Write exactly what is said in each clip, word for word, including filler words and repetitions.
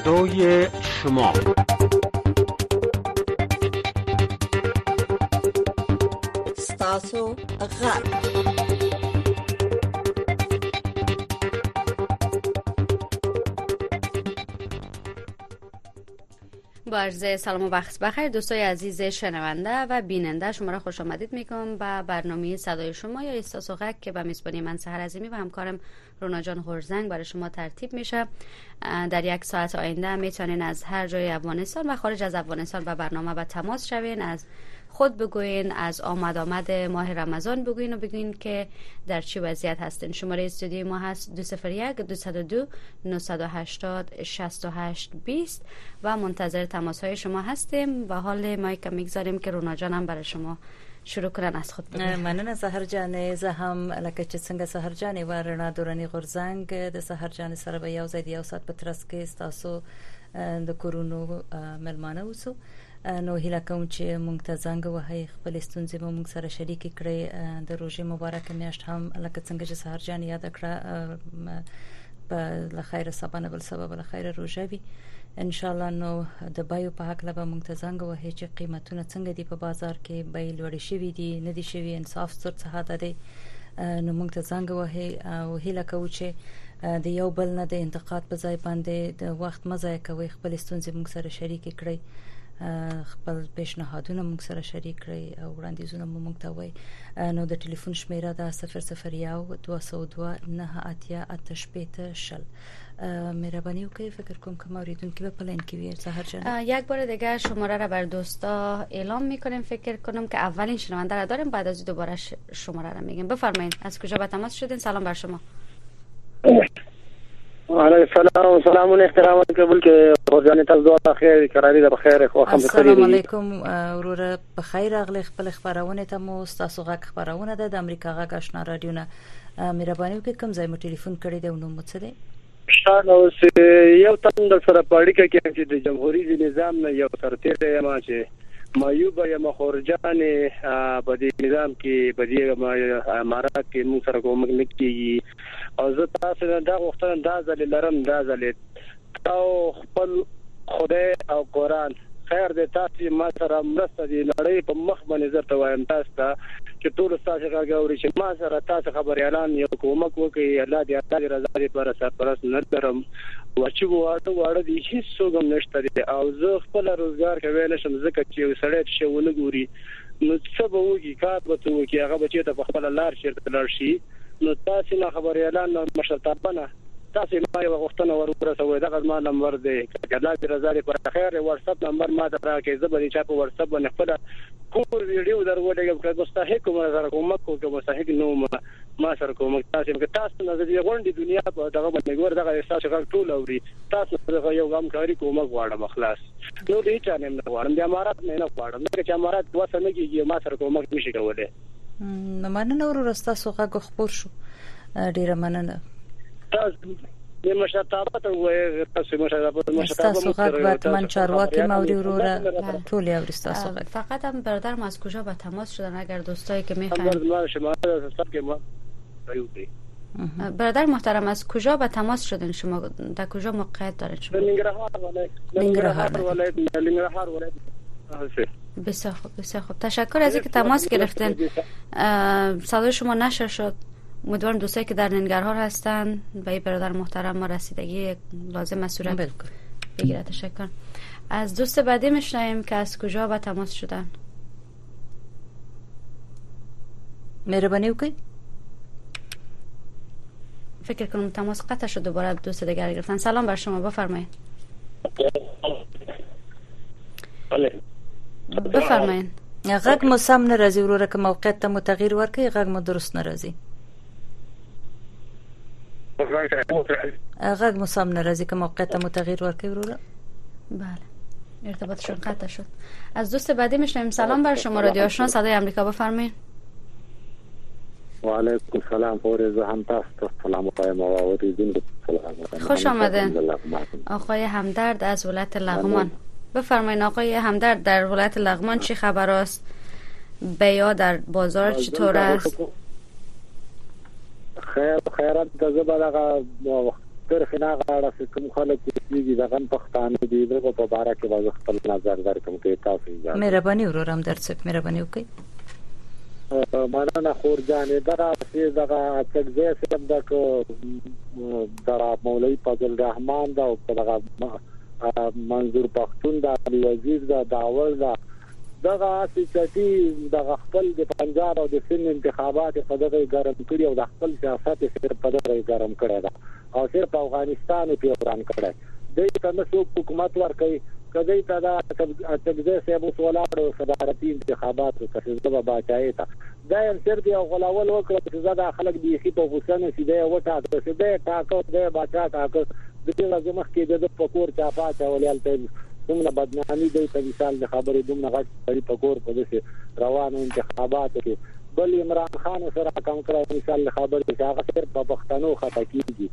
صدای شما. ستاسو غږ. با عرض سلام و وقت بخیر دوستای عزیز شنونده و بیننده، شما را خوش آمدید میکنم به برنامه صدای شما یا ستاسو غږ که به میزبانی من سحر عظیمی و همکارم رونا جان غورزنگ برای شما ترتیب میشه. در یک ساعت آینده میتونین از هر جای افغانستان و خارج از افغانستان به برنامه به تماس شوین، از خود بگوین، از آمد آمد ماه رمضان بگوین و بگوین که در چی وضعیت هستین. شماره استودیوی ما هست دو صفر یک دو صفر دو نه هشت صفر شش هشت بیست و منتظر تماس های شما هستیم و حال مایک میگذاریم که رونا جانم برای شما شروع کنن. از خود بگوین. مننه سحر جان، زه هم لکه چې څنګه سحر جان و رڼا دورانی غورزنګ د سحر جان سره به یو ځای د یو ساعت په ترڅ کې تاسو د کورونو ملمانه اوسو. نو هیله کوم چې مونږ ته زنګ وهي، خپل ستونزې مو مونږ سره شریک کړئ. د روزې مبارک میاشت هم لکه څنګه چې سحر جان یاد کړه په لخير سبانه بل سبب لخير روزه وي ان شاء الله. نو د بایو په حق لبه مونږ ته زنګ وهي چې قیمتونه څنګه دي په بازار کې، بای لوړ شي دي نه دي شوی، انصاف ستر څه ده دي. نو مونږ ته زنګ وهي او هیله کوم چې د یو بل نه د انتقاد په ځای باندې د وخت مزه کوي، خپل ستونزې مونږ سره شریک کړئ، خپل پیشنهادونه مونږ سره شریک کړئ او وړاندیزونه مو مونږ ته وایي. نو د ټلیفون شمیره ده صفر صفر یک دو صفر دو نه اتیا اتش پیت شل. مهربانی وکړئ، فکر کوم که اوریدونکو به پلان کې وي. سحر جان یک بار دیگه شماره را بر دوستا اعلام میکنیم. فکر کنم که اولین شنونده را داریم، بعد از دوباره شماره را میگیم. بفرمایید از کجا به تماس شدین؟ سلام بر شما. علیکم السلام و سلام و احترام قبول که خورجان تاسو دعا خیر کراری ده بخیر خو هم بخیر. السلام علیکم ورور بخیر اغلی خپل خبرونه ته مو تاسو غږ خبرونه ده د امریکا غږ آشنا رادیو نه. مهرباني وکړئ کوم ځای مو ټلیفون کړی دی نو مو څه دی؟ شان اوس یو تند سره پاړی کې چې د جمهوریت نظام نه یو سرتیری ما چې مایوب یا مخورجان په دې نظام کې په دې امارات کې موږ سره کوم نکېږي او زه تاسو نه دا وختونه دا ځل لرم دا ځل او خپل خدای او قران خیر دې تاسو ما سره مرسته دي نړۍ په مخ باندې زه ته وایم تاسو ته چې ټول تاسو غاوري چې ما سره تاسو خبر اعلان یو کومک وکړي. الله دې الله دې رضا دې پر سرپرست نه درم واچو واټو واړه دي هیڅ څوګم نشته دي او زه خپل روزګار کوي نشم ځکه چې سړی شونه ګوري نو څه به وږي کار به ته وکي هغه بچی ته په خپل لار شرط لار شي. نو تاسو نه خبر اعلان مشرتابنه تاسو ما یو غوښتنه ورسوي دغه ما نمبر دی کله چې رضا دې پر خیر واتس اپ نمبر ما ته راکې زبري چا په واتس اپ باندې خپل کور ویډیو درولېږم که مستحق کوم سره کومک کوم مستحق نو ما سره کومک تاسو که تاسو نه دې غونډې دنیا په دغه باندې ګور دغه احساس غږ ټول اوري تاسو دغه یو غم کاری کومک غواړم خلاص. نو دې چا نه غواړم د امارات نه نه غواړم چې امارات واسه نه کیږي ما سره کومک نشي کولای. نو مننه ورور تاسو غږ خبر شو، ډیره مننه. تاسو د مشرتابت او تاسو مشرتابت تاسو غږ واتمن چارواکي ماوری وروره ټول یو تاسو غږ. فقط هم برادر ما از کجا به تماس شدن اگر دوستایی که میخوان برادر محترم از کجا به تماس شدن شما؟ در کجا موقعیت دارید شما؟ لنگرهار ولایت لنگرهار ولایت لنگرهار ولایت. بسیار خوب بسیار خوب تشکر از اینکه تماس گرفتن. صدای شما نشر شد. امیدوارم دوستایی که در ننگرهار هستن به این برادر محترم ما رسیدگی لازم صورت بگیره. تشکر. از دوست بعدی میشنویم که از کجا به تماس شدن. مهربانی وکړئ. فکر کنم تماس قطع شد، دوباره دوست دیگر گرفتن. سلام بر شما، بفرمایید. بفرمایید. غږ مو سم نه راځي وروره، که موقعیت ته مو تغییر ورکړئ غږ مو درست نه راځي. غږ مو سم نه راځي، که موقعیت ته مو تغییر ورکړئ وروره. بله ارتباطشون قطع شد. از دوست بعدی میشنویم. سلام بر شما، رادیو آشنا صدای آمریکا، بفرمایید. و علیکم السلام. فورز هم تاسو سلام وایم او اوریدونکو سلام. خوش آمدین آقای همدرد از ولایت لغمان. بفرمایید آقای همدرد، در ولایت لغمان چه خبر است؟ بیا در بازار چطور است؟ خیر خیرات د زبرغه تر خنا غاړه کوم خلک چې د غن پښتانه دي دغه په باره کې واځ خپل نظر درکوم کې تاسو اجازه مهرباني ورور هم درڅ مهرباني وکړئ. مننه خورجانې دغه چې دغه څنګه سم دغه درا مولوی فضل الرحمن دا او دغه منظور پښتون دا وزیر دا داول دا دغه چې دغه خپل د پنجاب او د سند انتخابات په دغه ګرم کړی او د خپل سیاست صرف په دغه ګرم کړی دا او صرف افغانستان په وران کړی د دې څه حکومت ورکړي کدی ته دا تګزه سیمو ولاړو صدارتي انتخابات او کسبه باچای ته دا هم صرف یو غلاول وکړه چې زدا خلک دی خې په حسین سیده وټا ته سیده ټاکو د باچا ټاکو د دې لازم کې د پکور چا پاته ولیال ته څومره بدنامي دی په مثال د خبرې دومره غټ پکور په دې روانو انتخابات کې بل عمران خان سره کوم کړه مثال خبرې چې هغه صرف په پښتنو خطا کیږي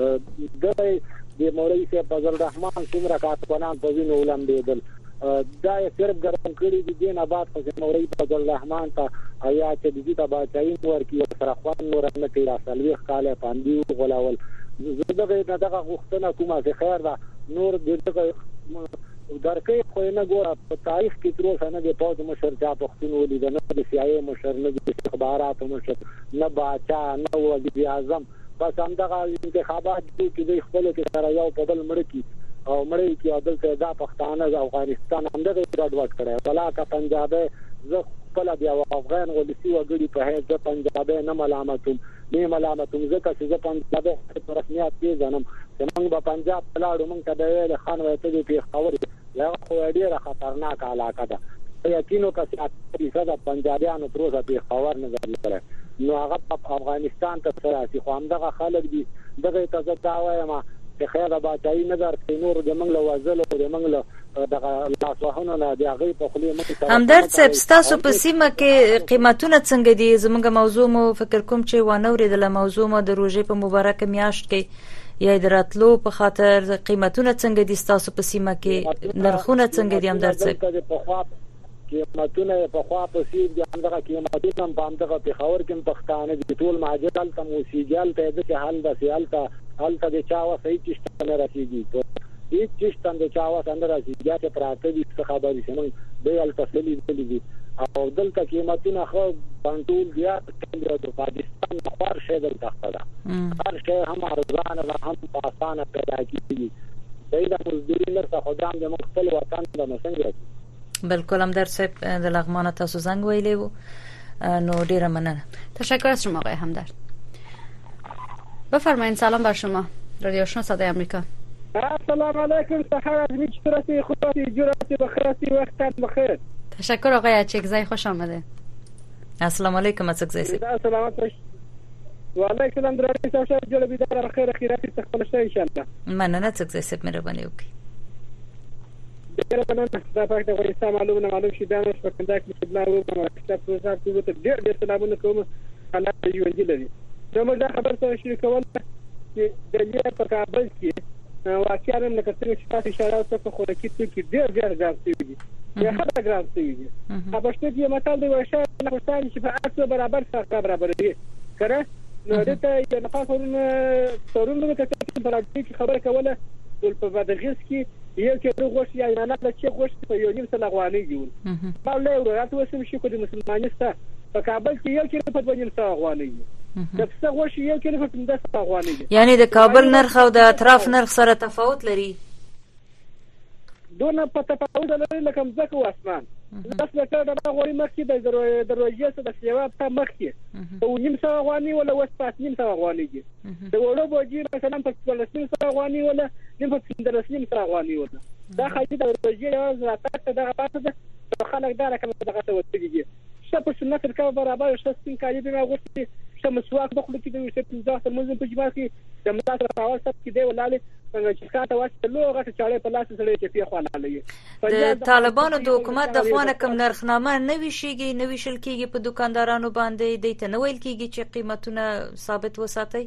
د د مولوی صاحب فضل الرحمن څومره کارکونان په وینو ولمبېدل دا صرف ګرم کړی دي دین آباد خو مولوی فضل الرحمن ته آیا چې د دې تباچای ورکی سره خوان نور نه کړی اصلي خاله پاندې غلاول زه دغه غوښتنه کومه چې خیر دا نور دغه درکې خو نه ګوره په تاریخ کې تر اوسه نه د پوز مشر چا پښتون ولید نه د سیاسي مشر نه د استخبارات مشر نه باچا نه وزیر اعظم بس همدغه انتخابات دي چې د خپل کې سره یو په بل مړ کی او مړ کی عدل ته دا پښتانه د افغانستان همدغه ګډوډ کړي بلاکه پنجابي زه خپل بیا افغان ولسی وګړي په هغه د پنجابي نه ملامتوم نه ملامتوم ځکه چې زه پنجابي په رسمیت پیژنم چې موږ په پنجاب لاړو موږ ته د خان وایته دی په خبره یا خو ډیره خطرناک علاقه ده یقینو که چې د پنجابیانو پروسه په خبر نه درلره نو هغه په افغانستان ته سره خو همدغه خلک دي دغه ته داوایم چې خیر باچای نه درته نور د منګل وازل او د منګل دغه لاسوهونه نه دی هغه په خلی مخ همدرد صاحب تاسو په سیمه کې قیمتونه څنګه دي زموږ موضوع مو فکر کوم چې وانوریدله موضوع مو د روزې په مبارک میاشت کې یا دراتلو په خاطر قیمتونه څنګه دي تاسو په سیمه کې نرخونه څنګه دي همدرد صاحب قیمتونه په خوا په سیر دي همدغه قیمتونه په همدغه پیښور کې پښتانه دي ټول ماجل ته موسیقال ته د حل د سیال ته حل ته د چا وسې چې ستنه راځي هیڅ چې ستنه د چا وسه نه راځي یا ته پراته دي څه خبرې سمون به ال تسلی دي او دلته قیمتونه خو پانټول بیا د پاکستان خبر شه دلته خبره هر شی هم ارزان او هم آسان پیدا کیږي دا د مزدوري لپاره خدام د مختلف وطن د مسنګ بالکل هم در صاحب د لغمان تاسو زنگ ویلی و نو ډیره مننه. تشکر از شما آقای همدرد. بفرمایید. سلام بر شما رادیو آشنا صدای آمریکا. السلام علیکم. سحر از میچتراتی خداتی جراتی بخیراتی وقتت بخیر. تشکر آقای اچکزای خوش آمده. السلام علیکم اچکزای صاحب. سلامت باش. و علیکم السلام درانی سوشا جل بیدار بخیر خیراتی تخلص ان شاء الله. مننه اچکزای صاحب مهرباني وکړئ. ډېر مننه. دا پخته ورسته معلومه معلوم شي دا نش په کنده کې خدمت ورو کتاب پروژه ټول ته ډېر ډېر سلامونه کوم الله دې ژوند لري. زه موږ دا خبر ته شریک کول چې د دې په کابل کې واقعا نه کتل چې تاسو اشاره وکړه خو کې چې ډېر ډېر ځای دي. یا خبره ګرځي دي. هغه څه چې مثال دی ورشه نه پښتانه چې په اصل برابر سره برابر دي. کړه نو دته چې نه پاسورونه تورونه ته په راځي خبره کوله ټول په بدغیس کې یو کې غوښ یا نه نه چې غوښ په یو نیم سل افغاني جوړ په لورو راته وسم شي کو د مسلمانسته په کابل کې یو کې په دوه نیم سل افغاني د څه غوښ یو کې په پنځه سل افغاني یعنی د کابل نرخ او د اطراف نرخ سره تفاوت لري. دونه په تفاوت لري لکه ځکه و اسمان داس لکه دا غوړي مخکې د دروازې څخه د سیوا په مخکې او نیم سل افغاني ولا وس پاس نیم سل افغاني دي د وړو بوجي مثلا په فلسطین سل افغاني ولا نیم په فلسطین سل افغاني ولا دا خاطر د دروازې یو زراعت دغه پاتې ده خلک دا رقم دغه څه وتیږي چې په سنت کې برابر شستین کالي به غوښتي چې مسواک بخلو کې د وسې ځاته موږ په جمع کې د مدار راول سب کې دی ولاله څنګه چې کاته واسه لوغه چې چاړې په لاس سره چې په خوانه لګي د طالبانو د حکومت د خوانه کم نرخنامه نوي شيږي نوي شل کېږي په دکاندارانو باندې د ته نویل کېږي چې قیمتونه ثابت وساتي.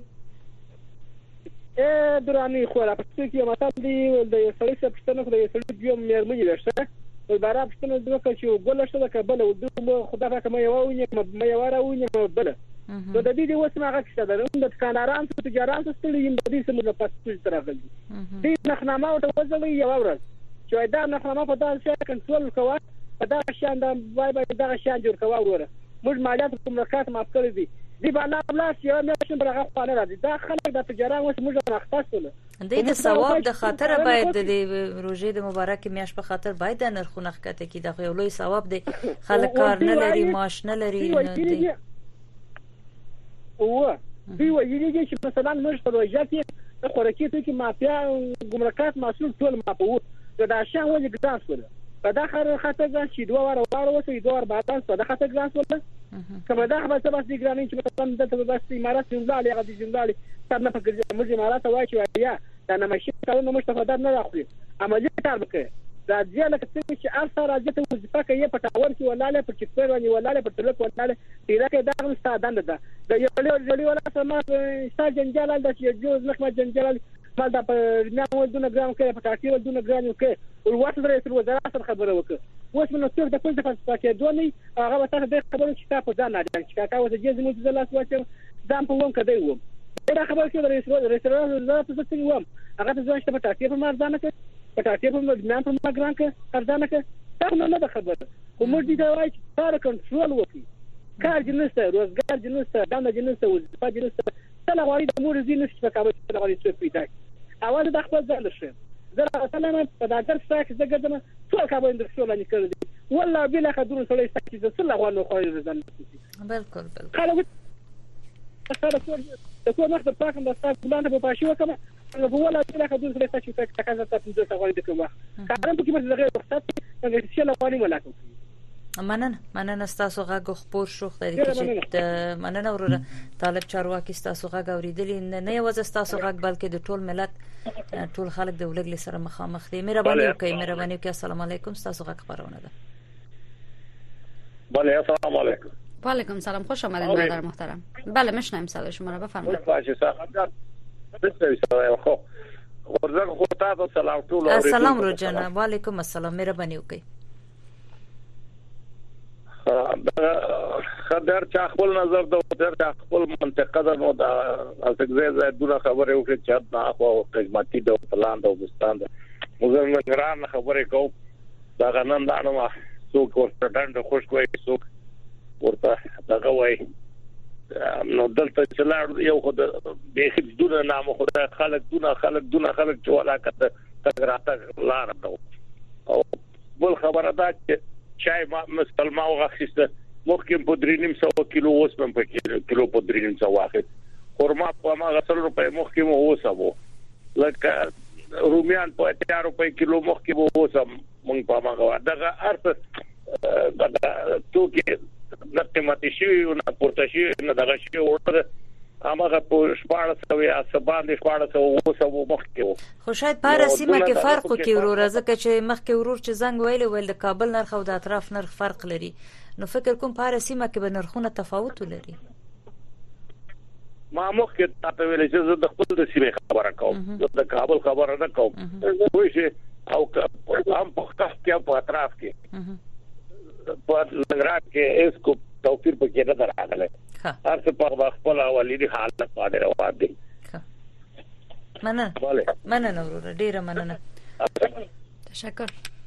ا دراني خو را پښتو کې مطلب دی د سړي څخه پښتنه خو د سړي بیا مېرمنې لرشه او بارا پښتنه دغه چې ګل شته کبل او د خدای پاک مې یو نه مې یو راوونه بل نو د دې د اوس ما غږ شته د دکانداران څخه تجاران څخه ستړي د دې سمو په پاتې تر راغلي دې نخنامه او وځلې یو ورځ چې دا نخنامه په داسې شي کنټرول کوه په دا شان دا وای وای دا شان جوړ کوه وروره موږ مالیات کوم رکات معاف کړی دي دی باندې بلاس یو مې شم برغه خپل راځي دا خلک د تجاران اوس موږ مختصونه د دې ثواب د خاطر باید د روزې د مبارک میاش په خاطر باید د نرخونه ښکته کی د یو لوی ثواب دی خلک کار نه لري معاش نه لري نو دی او دی ویلي چې مثلا موږ په وجاتي خوراکي ته کې مافیا ګمرکات مسول ټول ماپو دا شان وځي ګداس ولا په دا خر خاطر چې دوه واره واره وسې دوه واره بعد په دا خاطر ګلاس ولا کله دا خبره بس دي ګرانین چې مثلا دلته بس امارات جملالي غدي جملالي تر نه فکر موږ امارات وای چې یا دا نه ماشي کارونه مستفاده نه راخلي عملي کار وکړي دا ځل کې چې ارسه راځي ته وظیفه کوي په ټاور کې ولاله په چپر باندې ولاله په تلک ولاله پیدا کې دا هم ستادند ده د یو ډول ولا سم ستا جنجال د چې جوز نخمه جنجال مال دا په نه ودونه ګرام کې په تاکي ودونه ګرام کې او واسه رئیس الوزراء سره خبره وکړه اوس نو څوک د پولیس په پاکي دونی هغه واسه د خبرو چې تاسو ځان نه چې کاکا وځي چې زموږ د لاس واچو ځم په وون کده وم دا خبره چې رئیس الوزراء په څه وم هغه ته ځان په تاکي په مرزانه کې په تاکي په مدنان په مګران کې ارزانه کې دا نه ده خبره کوم دې دا وایي چې کار کنټرول وکړي کار جنسته روزګار جنسته دا نه جنسته وظیفه جنسته تل غواړي د مور زینې چې په کابل کې غواړي څه پیدا اول د خپل ځان لشه زه اصلا په دا درس کې زه ګرځم ټول کابل د څو لانی کړی والله بلا خدونه سره چې د څه غواړي خو یې ځان بالکل بالکل خلک خلک د کوم وخت په پاکم د تاسو باندې په پاشي وکم نو والله بلا خدونه سره چې تاسو تاسو تاسو د څه غواړي د کومه کارم په کې مې زغه وخت څنګه چې له غواړي ملاکو مننه مننه ستاسو غږ خبر شو خدای دې چې مننه وروره طالب چارواکي ستاسو غږ اوریدلی نه یوازې ستاسو غږ بلکې د ټول ملت ټول خلک د ولګل سره مخامخ دي مهرباني وکړئ مهرباني وکړئ السلام علیکم ستاسو غږ خبرونه ده بله السلام علیکم و علیکم سلام خوش آمدید برادر محترم بله میشنویم صدای شما را بفرمایید باشه صاحب بسیار خو ورزق خو تاسو سلام ټول السلام رو جناب و علیکم السلام مهرباني وکړئ خبر چا خپل نظر د در چا خپل منطقه ده نو دا ازګزه زیدونه خبره وکړي چې نه خو خدماتي د پلان د وبستان ده موږ نن خبره کوم دا غنن دا نو څوک ورته خوش کوي څوک ورته دا وایي نو دلته چې لاړ یو خو د به دونه نام خو خلک دونه خلک دونه خلک چې ولا کته تګراته لار ده او بل خبره ده چې چای ما مسلمان واخیسته مخکې په درې نیم سو کیلو اوس په کیلو په درې نیم سو واخیست خرما په ما غسل روپې مخکې مو اوسمو لکه رومیان په اتیا روپې کیلو مخکې مو اوسم مونږ په ما غوا دغه ارث دغه توګه نته ماتې شي او نه پورته شي نه دغه شي ورته هغه په شپاړس سو یا سبان د شپاړس سو اوسمو مخکې خو شاید په سیمه کې فرق کوي ورور ځکه چې مخکې ورور چې زنګ ویل ویل د کابل نرخ او د اطراف نرخ فرق لري نو فکر کوم په سیمه کې به نرخونه تفاوت لري ما مخکې تاسو ویل چې د خپل د سیمه خبره کوم د کابل خبره نه کوم وایي چې او هم په خاص کې په اطراف کې په لګرات کې اس کو توفیر په کې نه راغله هر څه په خپل اولیدي حالت باندې روان دي مننه مننه ورور ډیره مننه تشکر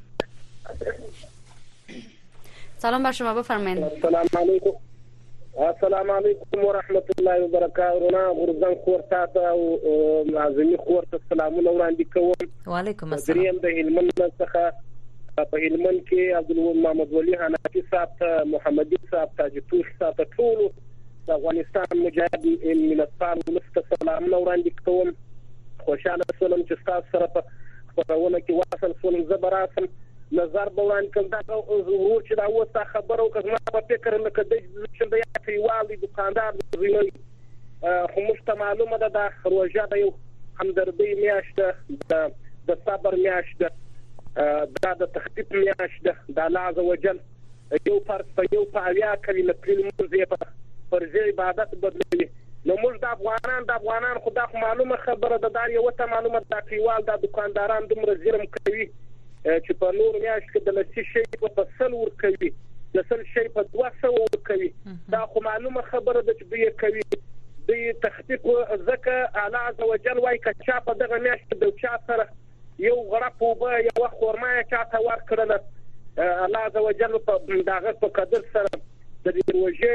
سلام بر شما بفرمایید السلام علیکم السلام علیکم ورحمت الله وبرکاته نه غرزان خورته او معزمی خورته سلامونه وړاندې کوم وعلیکم السلام دریم د علم څخه په علمن کې عبد محمد ولی حنفي صاحب محمدي صاحب تاج توش صاحب ټول د افغانستان مجاهد ملتان ولست سلامونه وړاندې کوم خوشاله سلام چې تاسو سره په خبرونه کې واصل سولم زبراسم نظر بوان کوم دا ظهور چې دا وسه خبرو کزما په فکر نه کده چې د یاتي والي دکاندار زوی خو مشته معلومه ده د خروجه د یو همدردی میاشته د د صبر میاشته دا د تخطیط میاشته د الله عزوجل یو فرد په یو پاویا کوي لکه موږ په فرض عبادت بدلوي نو موږ د افغانان د افغانان خدا معلومه خبره ده دا یو ته معلومه د کلیوال د دکانداران دومره زیرم کوي چې په نور میاشت کې د لسی شي په فصل ور کوي لسل شي په دوه سوه کوي دا خو معلومه خبره ده چې دوی کوي دوی تخطیط ځکه الله عز وجل وایي که چا په دغه میاشت د چا سره یو غړپ اوبه یوه خورما یې چاته ورکړله الله عز وجل په د هغه په قدر سره د دې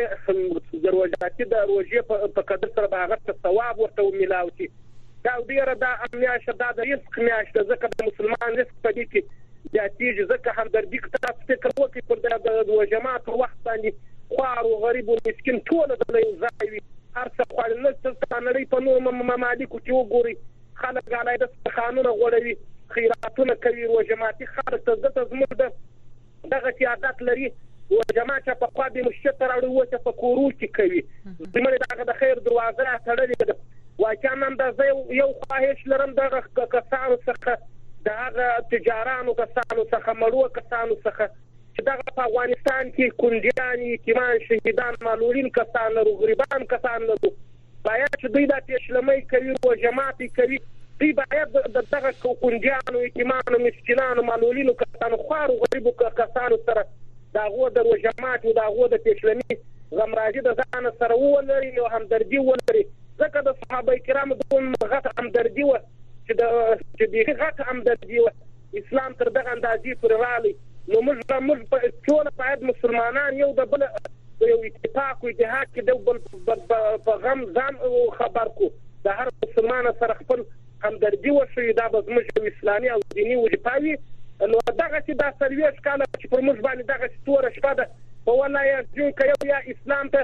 روژې د روژاتي د روژې په قدر سره به هغه ته ثواب ورته ومیلاو شي دا ډېره دا میاشت دا د رزق میاشت ده ځکه د مسلمان رزق په دې کې زیاتېږي ځکه همدردي که تاسو فکر وکړئ پر د روژه ماتو وخت باندې خوار و غریب و مسکین ټوله دله یو ځای وي هر څه خوړل نه څه نړۍ په نورو ممالکو کې وګورئ خلک علیحده دسترخوانونه غوړوي خیراتونه کوي روژه ماتي خلک ته دلته زموږ د دغسې عادت لري روژه ماته پخوا بې مشته ته راوړي اوس یې په کورو کې کوي زموږ دغه د خیر دروازه راتړلې ده واقعا هم دا زه یو خواهش لرم دغه کسانو څخه د هغه تجارانو کسانو څخه مړو کسانو څخه چې دغه په افغانستان کې کونډیان یتیمان شهیدان معلولین کسان لرو غریبان کسان لرو باید چې دوی دا پیشلمۍ کوي روژه ماتي کوي دوی باید د دغه کونډیانو یتیمانو مسکینانو معلولینو کسانو خوارو غریبو کسانو سره د هغو د روژه ماتي د هغو د پیشلمي غمراجي د ځانه سره ولري او همدردي ولري ځکه د صحابه کرامو دومره غټه همدردي وه چې د چې بیخي غټه همدردي وه اسلام تر دغه اندازې پورې راغلی نو موږ موږ ټوله باید مسلمانان یو د بل یو اتفاق و اتحاد کې د بل په غم ځان خبر کو د هر مسلمان سره خپل همدردي وشي دا به زموږ اسلامي او دیني وظیفه وي نو دغسې دا څلوېښت کاله چې پر موږ باندې دغسې توره شپه ده په والله یا جون که یو یا اسلام ته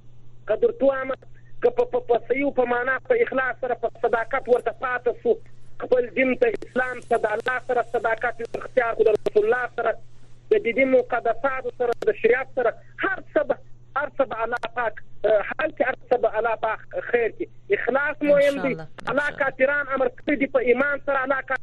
قدرتوامه که په صحیح په معنا په اخلاص سره په صداقت ورته پاته سو خپل دین ته اسلام ته د الله سره صداقت اختیار کړو د رسول الله سره د دیني مقدساتو سره د شریعت سره هر څه به هر څه به الله پاک حل کې هر څه به الله پاک خیر کې اخلاص مهم دی الله کافران امر کړی دی په ایمان سره الله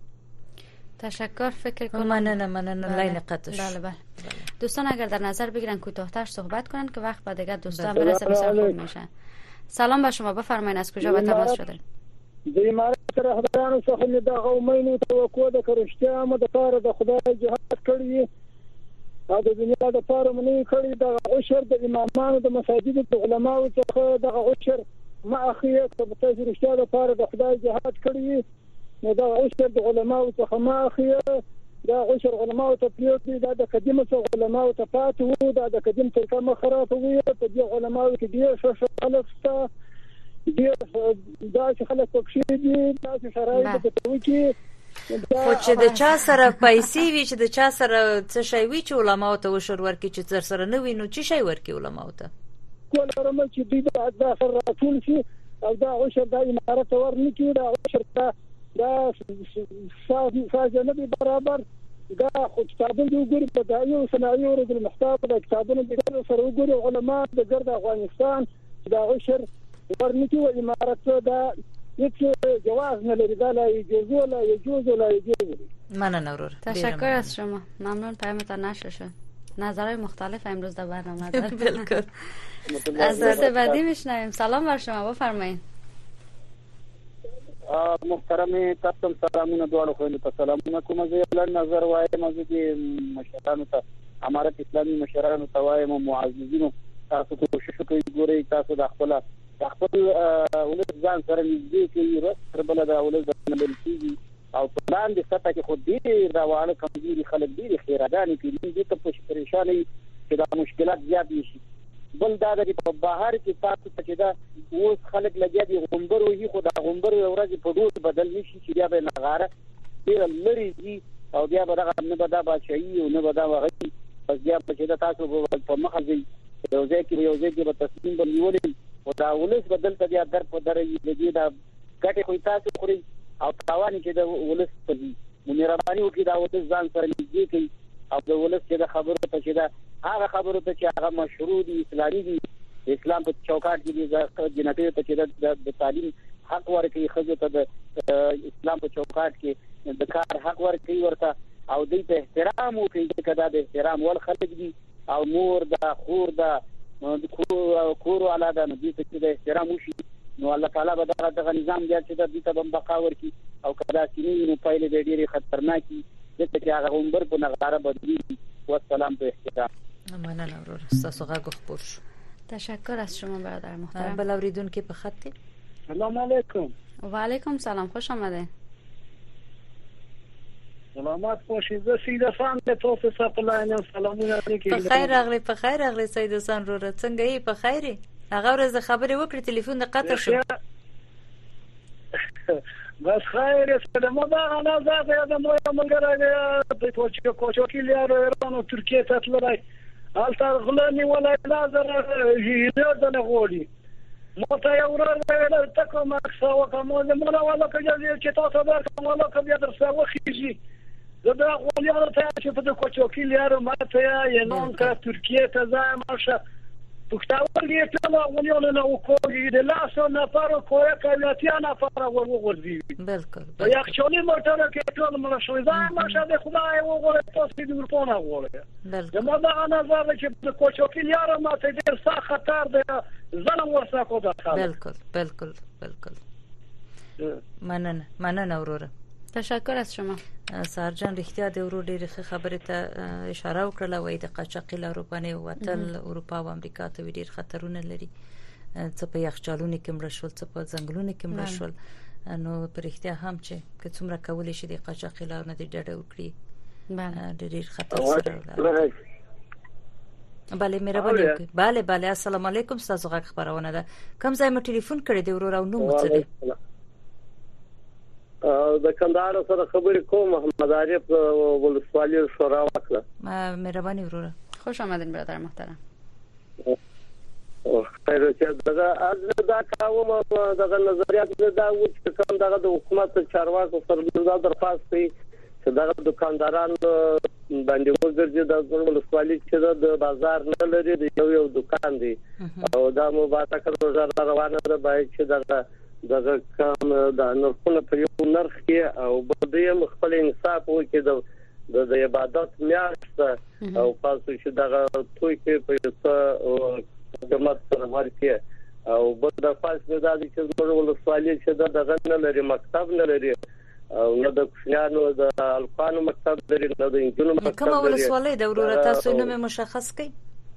تشکر فکر کنم مننه مننه لاین قطعش بله بله دوستان اگر در نظر بگیرن کوتاه‌تر صحبت کنن که وقت با دیگر دوستان برسه بسیار خوب میشن سلام به شما بفرمایید از کجا به تماس شدید د امارات رهبرانو څخه مې د قومینو توقع د کرشتیا مو د پاره د خدای جهاد کړی او د دنیا د پاره مونږ کړی د عشر د امامانو د مساجد د علماو څخه د عشر ما اخیه په تجربه د پاره د خدای جهاد کړی نو دا عشر د علماو څخه ما اخیه دا عشر علماو ته پیوتی دا د قدیمه څخه علماو ته پاتو دا د قدیم طریقه مخرات وي په دې علماو کې ډیر ښه خلک شته ډیر دا چې خلک پکې دي دا چې شرایط په توګه کې خو چې د چا سره پیسې وي چې د چا سره څه شی وي چې علماو ته وشور ورکړي چې تر سره نه وي نو چې شی ورکړي علماو ته کول رمل چې دوی دا سره راټول شي او دا عشر د امارت ورنکي دا عشر دا دا ساجنبي برابر دا خو کتابونه وګوري په دایو صنایع او د محتاط د کتابونو د سره وګوري علما د ګرد افغانستان دا عشر ورنکي او امارت دا هیڅ جواز نه لري دا لا يجوز ولا يجوز ولا يجوز مننه ورور تشکر از شما ممنون پیامتان نشر شد نظرهای مختلف امروز در برنامه داریم بالکل از دوست بعدی میشنویم سلام بر شما بفرمایید محترم تاسو سلامونه دواړو خويندو ته سلامونه کوم زه لن نظر وایم چې مشرانو ته امارت اسلامي مشرانو ته وایم معززینو تاسو کوشش کوئ ګورئ تاسو د خپل د خپل ولې ځان سره نږدې کوي رس بل د ولې ځان بلتي او پلان د ستا کې خو دې دا واړه کمزوري خلک دي خیرادانې کوي دې ته پریشانې چې دا مشکلات زیات نشي بل دا د په بهر کې تاسو ته دا اوس خلک لګیا دي غومبر وي خو دا غومبر ورځ په ډول بدل نشي چې بیا به نغاره ډیر لري دي او بیا به دا نه به دا بادشاہي او نه به دا وغي پس بیا چې دا تاسو په مخه ځي یو ځای کې یو ځای کې به تصمیم بنیولې او دا ولس بدل ته بیا در په در یي دا ګټه خو تاسو خوري او تاوان چې دا ولس په مهرباني وکړي دا ولس ځان سره نږدې کوي او دا ولس چې دا خبره ته چې دا هغه خبره ته چې هغه مشروع دي اسلامي دي اسلام په چوکاټ کې د جنته ته چې د تعلیم حق ورکړي خځو ته د اسلام په چوکاټ کې د کار حق ورکړي ورته او د احترام او کې کدا د احترام ول خلک دي او مور دا خور دا کور والا دا د دې چې د احترام وشي نو الله تعالی به دا د نظام بیا چې د دې ته بقا ورکړي او کدا چې نو پایله د ډېری خطرناکي دته چې هغه عمر په نغاره بدلی والسلام په احترام مننه ورور تاسو غږ خبر شو. تشکر از شما برادر محترم. بل اوریدونکو په خط دی. سلام علیکم. و علیکم سلام، خوش آمده. سلامات باشید. زه سید حسن د تاسو څخه لاینم سلامونه لیکم. په خیر راغلی، په خیر راغلی سید حسن ورور. څنګه یې؟ په خیر یې؟ هغه ورځ خبرې وکړې ټلیفون د قطع شو. بس خیر سلام دا انا زه د مو ملګری په توچې کوچوکي لري ایران او ترکیه ته تللی. حالت غلنی ولا لازر جهاد نه غوړي. مته یو ورځ ته کوم څه وکم نو مولا ولا کجې چې تاسو درکم ولا کبي درسه وخیږي. زه غوړیانو ته چې په کوچوکي لري ماته یې نن کا ترکیه ته ځم ماشه. پښتاوري ته غوړیانو نه وکړي د لاسو نه پاره کوه کلیاتیا نه پاره ورغورځي. بالکل. یا خپل موټر کې ټول مله شوې ځای ماشه د خدای وګوره تاسو دې ورپونه غوړي. بالکل. زما دا نظر چې د کوچوکي لري ماته ډېر څه خطر دی. ظلم ورسره ده. بالکل بالکل بالکل. مننه مننه وروره. تشکر از شما. سارجان رښتیا د ورو ډېر ښه خبره ته اشاره وکړه. وای د قاچاقي لارو باندې وتل اروپا او امریکا ته ډېر خطرونه لري. څه په یخچالونو کې مړ شول، څه په ځنګلونو کې مړ شول. نو پر رښتیا هم چې که څومره کولای شي د قاچاقي لارو نه ډډه وکړي. بله ډېر خطر سره. بله مهرباني وکړئ. بله بله السلام علیکم. تاسو غږ خبرونه ده. کوم ځای مو ټلیفون کړی دی ورور او نوم څه دی؟ د کندهار سره خبرې کوم. محمد عارف ولسوالي شورا وکړه. مهرباني وروره. خوش آمدین برادر محترم. خیر چې دغه از دا کوم دغه نظریات دا و چې کوم دغه د حکومت چارواکو سره درخواست کوي چې دغه دکانداران باندې وګرځي د ولسوالي چې د بازار نه لري د یو یو دکان دی او دا مبارک روزه روانه ده. باید چې دغه دغه کم د نرخونو په یو نرخ کې او بده خپل انصاف وکړي. د د عبادت میاشت او تاسو چې دغه توي کې په څه جماعت سره ورته او بل د فاصله د دې چې موږ ولسوالي چې دغه نه لري، مکتب نه لري او نه د کوشنانو د القانو مکتب لري، نه د انجونو مکتب لري. کومه ولسوالي د وروره تاسو نوم مشخص کړئ؟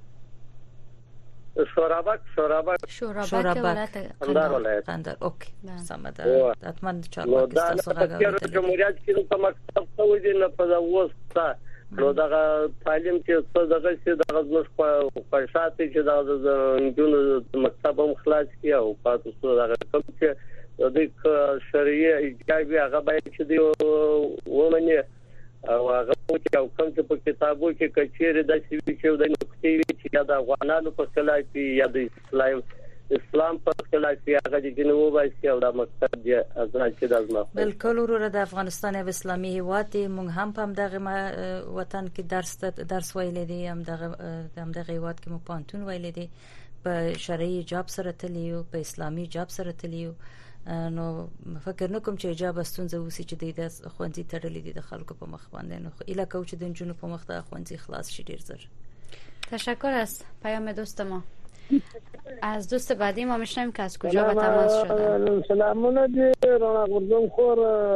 شورابک شورابک شورابک ولایت قندهار. قندهار. اوکې سم ده. اتمن چارواکي تاسو غواړئ جمهوریت کې په مکتب څه وځي نه په وسته نو دغه تعلیم چې څه دغه چې دغه زموږ په شاته چې دغه انجونو مکتب هم خلاص کی او تاسو دغه کوم چې د شریعه ایجابي هغه باید چې دی ومني او هغه چې کوم چې په کتابو کې کچېره د سی چې د نقطې چې د افغانانو په خلاف یا د اسلام اسلام په خلاف هغه د جنوب باسي او د مقصد دی ازنه چې د ازما. بالکل وروره د افغانستان او اسلامي هیواد موږ هم په دغه وطن کې درس درس ویل دي. هم دغه هم دغه هیواد کې مو پانتون ویل دي په شرعي جاب سره تلیو، په اسلامي جاب سره تلیو. نو فکر نکوم چې اجازه استونزه وسی چې د خوندې تړلې دي د خلکو په مخ باندې. نو اله کو چې د جنونو په مخ ته خوندې خلاص شي ډیر زر. تشکر از پیام دوست ما. از دوست بعدی ما میشنیم که از کجا به تماس شدن. سلامونه دی رانا گردون خور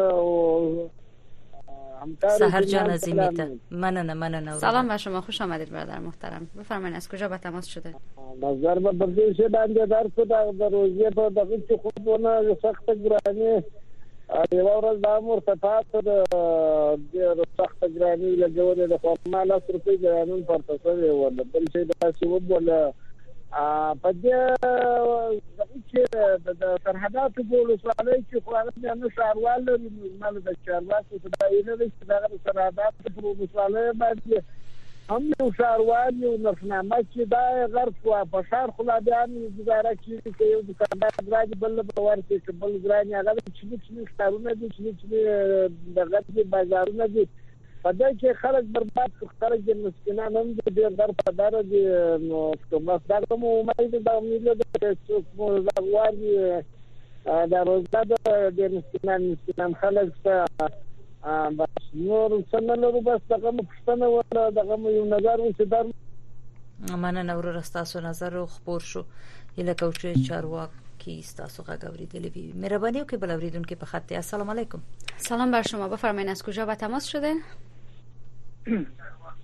سحر جان عظیمی ته مننه مننه. سلام بر شما، خوش آمدید برادر محترم. بفرمایید از کجا به تماس شده؟ نظر به بردیش باندې در په د روزي په دغه چې خوبونه سخت ګرانی یو ورځ د امر صفات د سخت ګرانی لګول د فورما لاس روپی ګرانون پر تاسو ول بل شي دا چې وبول په دې چې د سرحدات په ولسوالۍ کې خو نه شهروال مال د شهروالو په دایره کې دغه سرحدات په ولسوالۍ باندې هم یو شهروال یو نفنامه چې دا غرب په شهر خلابیان گزاره کوي چې یو دکاندار راځي بل په ورته چې بل ګرانی هغه چې چې ښارونه دي چې دغه د بازارونه دي په دې کې خلک برباد خلک د مسکینانو هم د ډېر په دار دي. نو کومه دا مو امید دا امید د څوک مو زغواري دا روزه د مسکینان مسکینان خلک ته بس نور څنګه نور بس دغه مخستنه ولا دغه یو نظر و چې در مننه ورور تاسو نظر خبر شو اله کوچه چارواکي تاسو غاوري دلی مهرباني وکړئ بل اوریدونکو په خط. السلام علیکم. سلام بر شما، بفرمایید از کجا به تماس شده؟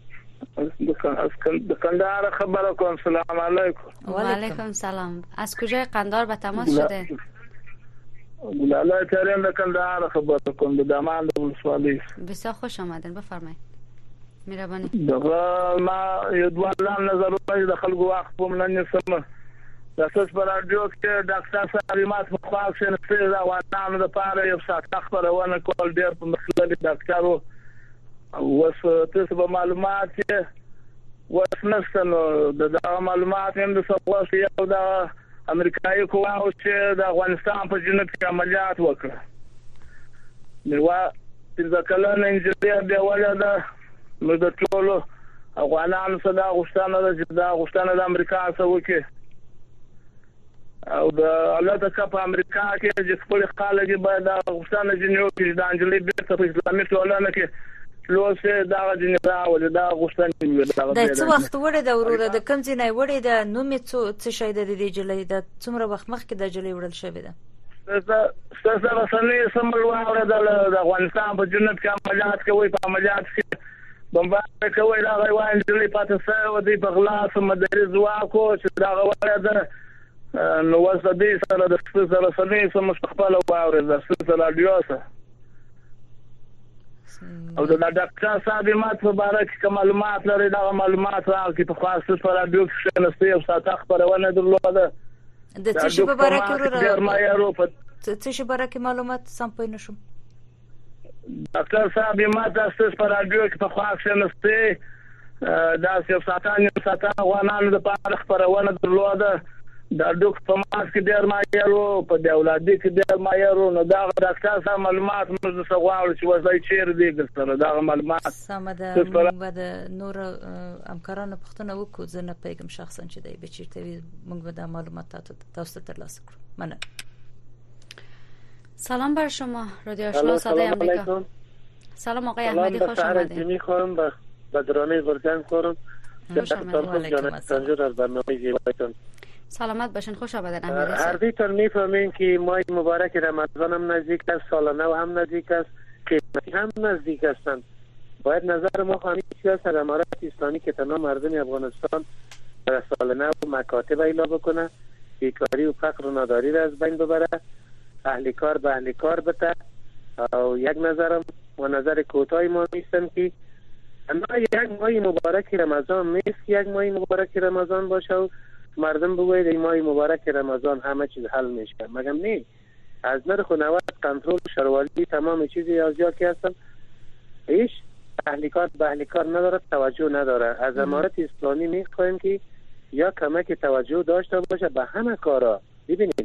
از کندهار خبر کنم. سلام علیکم. و علیکم سلام. از کجای قندهار به تماس شده؟ گلاله ترین د کندهار خبر کنم، د دامان د ولسوالی. بسیار خوش آمدین، بفرمایید. مهربانی. دغه ما یو دوه نظر وایي د خلکو وخت په مننه سم د اساس پر راډیو کې ډاکټر صاحبات مخاف شنه ستې دا وانه د پاره یو ساعت خبرونه کول ډیر په مخلل ډاکټرو وس تاسو به معلومات وس نستنو د معلومات هم د سوال یو د امریکایي قواو چې د افغانستان په جنوب کې عملیات وکړه. نو د کلن انجنیر دی ولاده نو د ټولو افغانانو صدا غوښتنه ده چې دا غوښتنه د امریکا څخه وکړي او د الله د کپ امریکا کې چې خپل خلک باید دا غوښتنه جنیو کې د انجلي بیرته په اسلامي ټولنه کې لوسه دا جنرا ول دا غوښتنه وي. د څو وخت وړه د وروره د کم ځای وړه د نومې څو څه شي د دې جلې د څومره وخت مخکې د جلې وړل شوی ده؟ ستاسو رسنۍ سمول واره د افغانستان په جنت کې عملیات کوي، په عملیات کې بمبار کوي دا غوښتنه جلې پاتې سره د بغلاس مدري زواکو چې دا غوړه نو وسه دې سره د ستاسو رسنۍ سم مستقبل واره د ستاسو رادیو سره او د ډاکټر صاحب مات په اړه کې معلومات لري. دا معلومات راکې په خاصه پر رادیو کې نشته او ساته خبرونه درلوده د څه شي په اړه کې ورو څه شي په اړه کې معلومات سم پوه نشم. ډاکټر صاحب مات تاسو پر رادیو کې په خاصه نشته دا څه ساته نه ساته وانه د پاره خبرونه درلوده دا دوک په ماس کې ډیر مایرو په دولادي کې ډیر مایرو نو دا ډاکټر صاحب معلومات موږ څه غواړو چې وځي چیر دی ګستره دا معلومات سمده موږ د نور همکارانو پښتنه وکړو زه نه پیغام شخصا چې دی به چیرته وي موږ به د معلومات تاسو ته ترلاسه کړو. مننه. سلام بر شما رادیو آشنا صدای آمریکا. سلام آقای احمدی، خوش آمدید. سلام خانم به بدرانه گلزن خورم در برنامه زیبایتون. سلامت باشین، خوش آمدید احمدی. هردیتون میفهمین که ماه مبارک رمضان هم نزدیک است، سال نو هم نزدیک است، قیامتی هم نزدیک هستند. باید نظر ما همین است امارت اسلامی که تمام مردم افغانستان در سال نو مکاتب اعلام بکنه، بیکاری و فقر و ناداری را از بین ببره، اهل کار به اهل کار بده. او یک نظرم و نظر کوتاه ما نیستم که اما یک ماه مبارک رمضان نیست که یک ماه مبارک رمضان باشه و مردم بگوید این ماه مبارک رمضان همه چیز حل میشه. مگم نه، از نرخ و نوت کنترل شروالی تمام چیزی از جا که هستن هیچ اهلیکار به اهلیکار نداره، توجه نداره. از امارت اسلامی میخوایم که یا کمک توجه داشته باشه به همه کارا. ببینید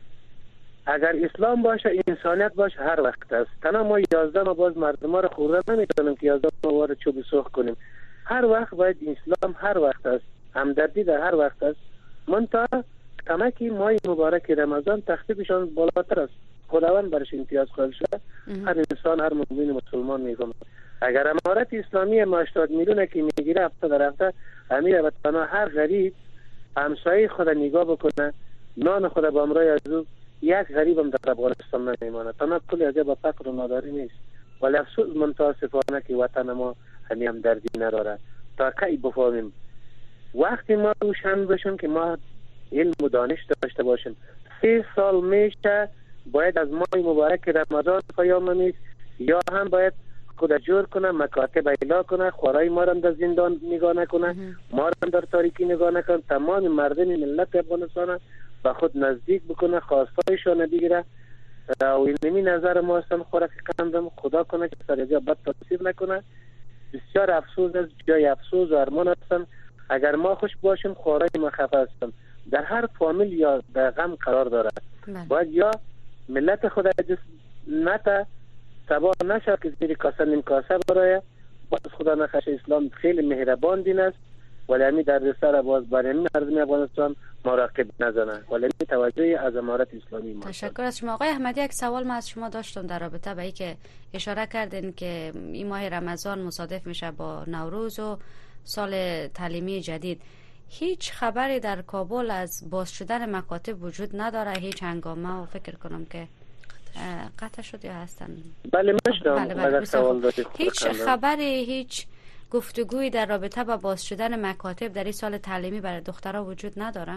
اگر اسلام باشه انسانیت باشه هر وقت است. تنها ما یازده ما باز مردم رو خورده نمیتونیم که یازده ما وارد چوب سرخ کنیم. هر وقت باید اسلام هر وقت است، همدردی در هر وقت است. منتها کمکی ماه مبارک رمضان تخفیفشان بالاتر است. خداوند برش امتیاز قائل شده. هر انسان هر مؤمن مسلمان میگم اگر امارت اسلامی ما هشتاد میلیون که میگیره هفته در هفته امیر وطنا هر غریب همسایه خود نگاه بکنه، نان خود با امرای از او یک غریب هم در افغانستان نمیمانه. تنها کلی از با فقر و ناداری نیست، ولی افسوس متاسفانه که وطن ما همین همدردی نداره. تا کی بفهمیم؟ وقتی ما روشن بشیم که ما علم و دانش داشته باشیم. سه سال میشه باید از ماه مبارک رمضان پیام نیست یا هم باید خود جور کنه، مکاتب اعلام کنه، خوارای ما را در زندان نگاه نکنه، ما را در تاریکی نگاه نکنه، تمام مردم ملت افغانستان به خود نزدیک بکنه، خواستایشان بگیره. و اینمی نظر ما هستن خوراک کندم خدا کنه که سرجا بد تاثیر نکنه. بسیار افسوس از جای افسوس و ارمان هستن. اگر ما خوش باشیم خوارای ما خفه هستن. در هر فامیل یا در غم قرار داره. باید یا ملت خدا جس نتا تبا نشه که زیر کاسه نیم کاسه برای باز خدا نخشه. اسلام خیلی مهربان دین است ولی همی در رسال باز برای مردم افغانستان مراقب نزنه ولی توجه از امارت اسلامی ما. تشکر از شما آقای احمدی. یک سوال ما از شما داشتم در رابطه به این که اشاره کردین که این ماه رمضان مصادف میشه با نوروز و سال تعلیمی جدید. هیچ خبری در کابل از باز شدن مکاتب وجود نداره؟ هیچ هنگامه و فکر کنم که قطع شد یا هستن؟ بله مشتم. بله بله. هیچ خبری، هیچ گفتگویی در رابطه با باز شدن مکاتب در این سال تعلیمی برای دخترها وجود نداره؟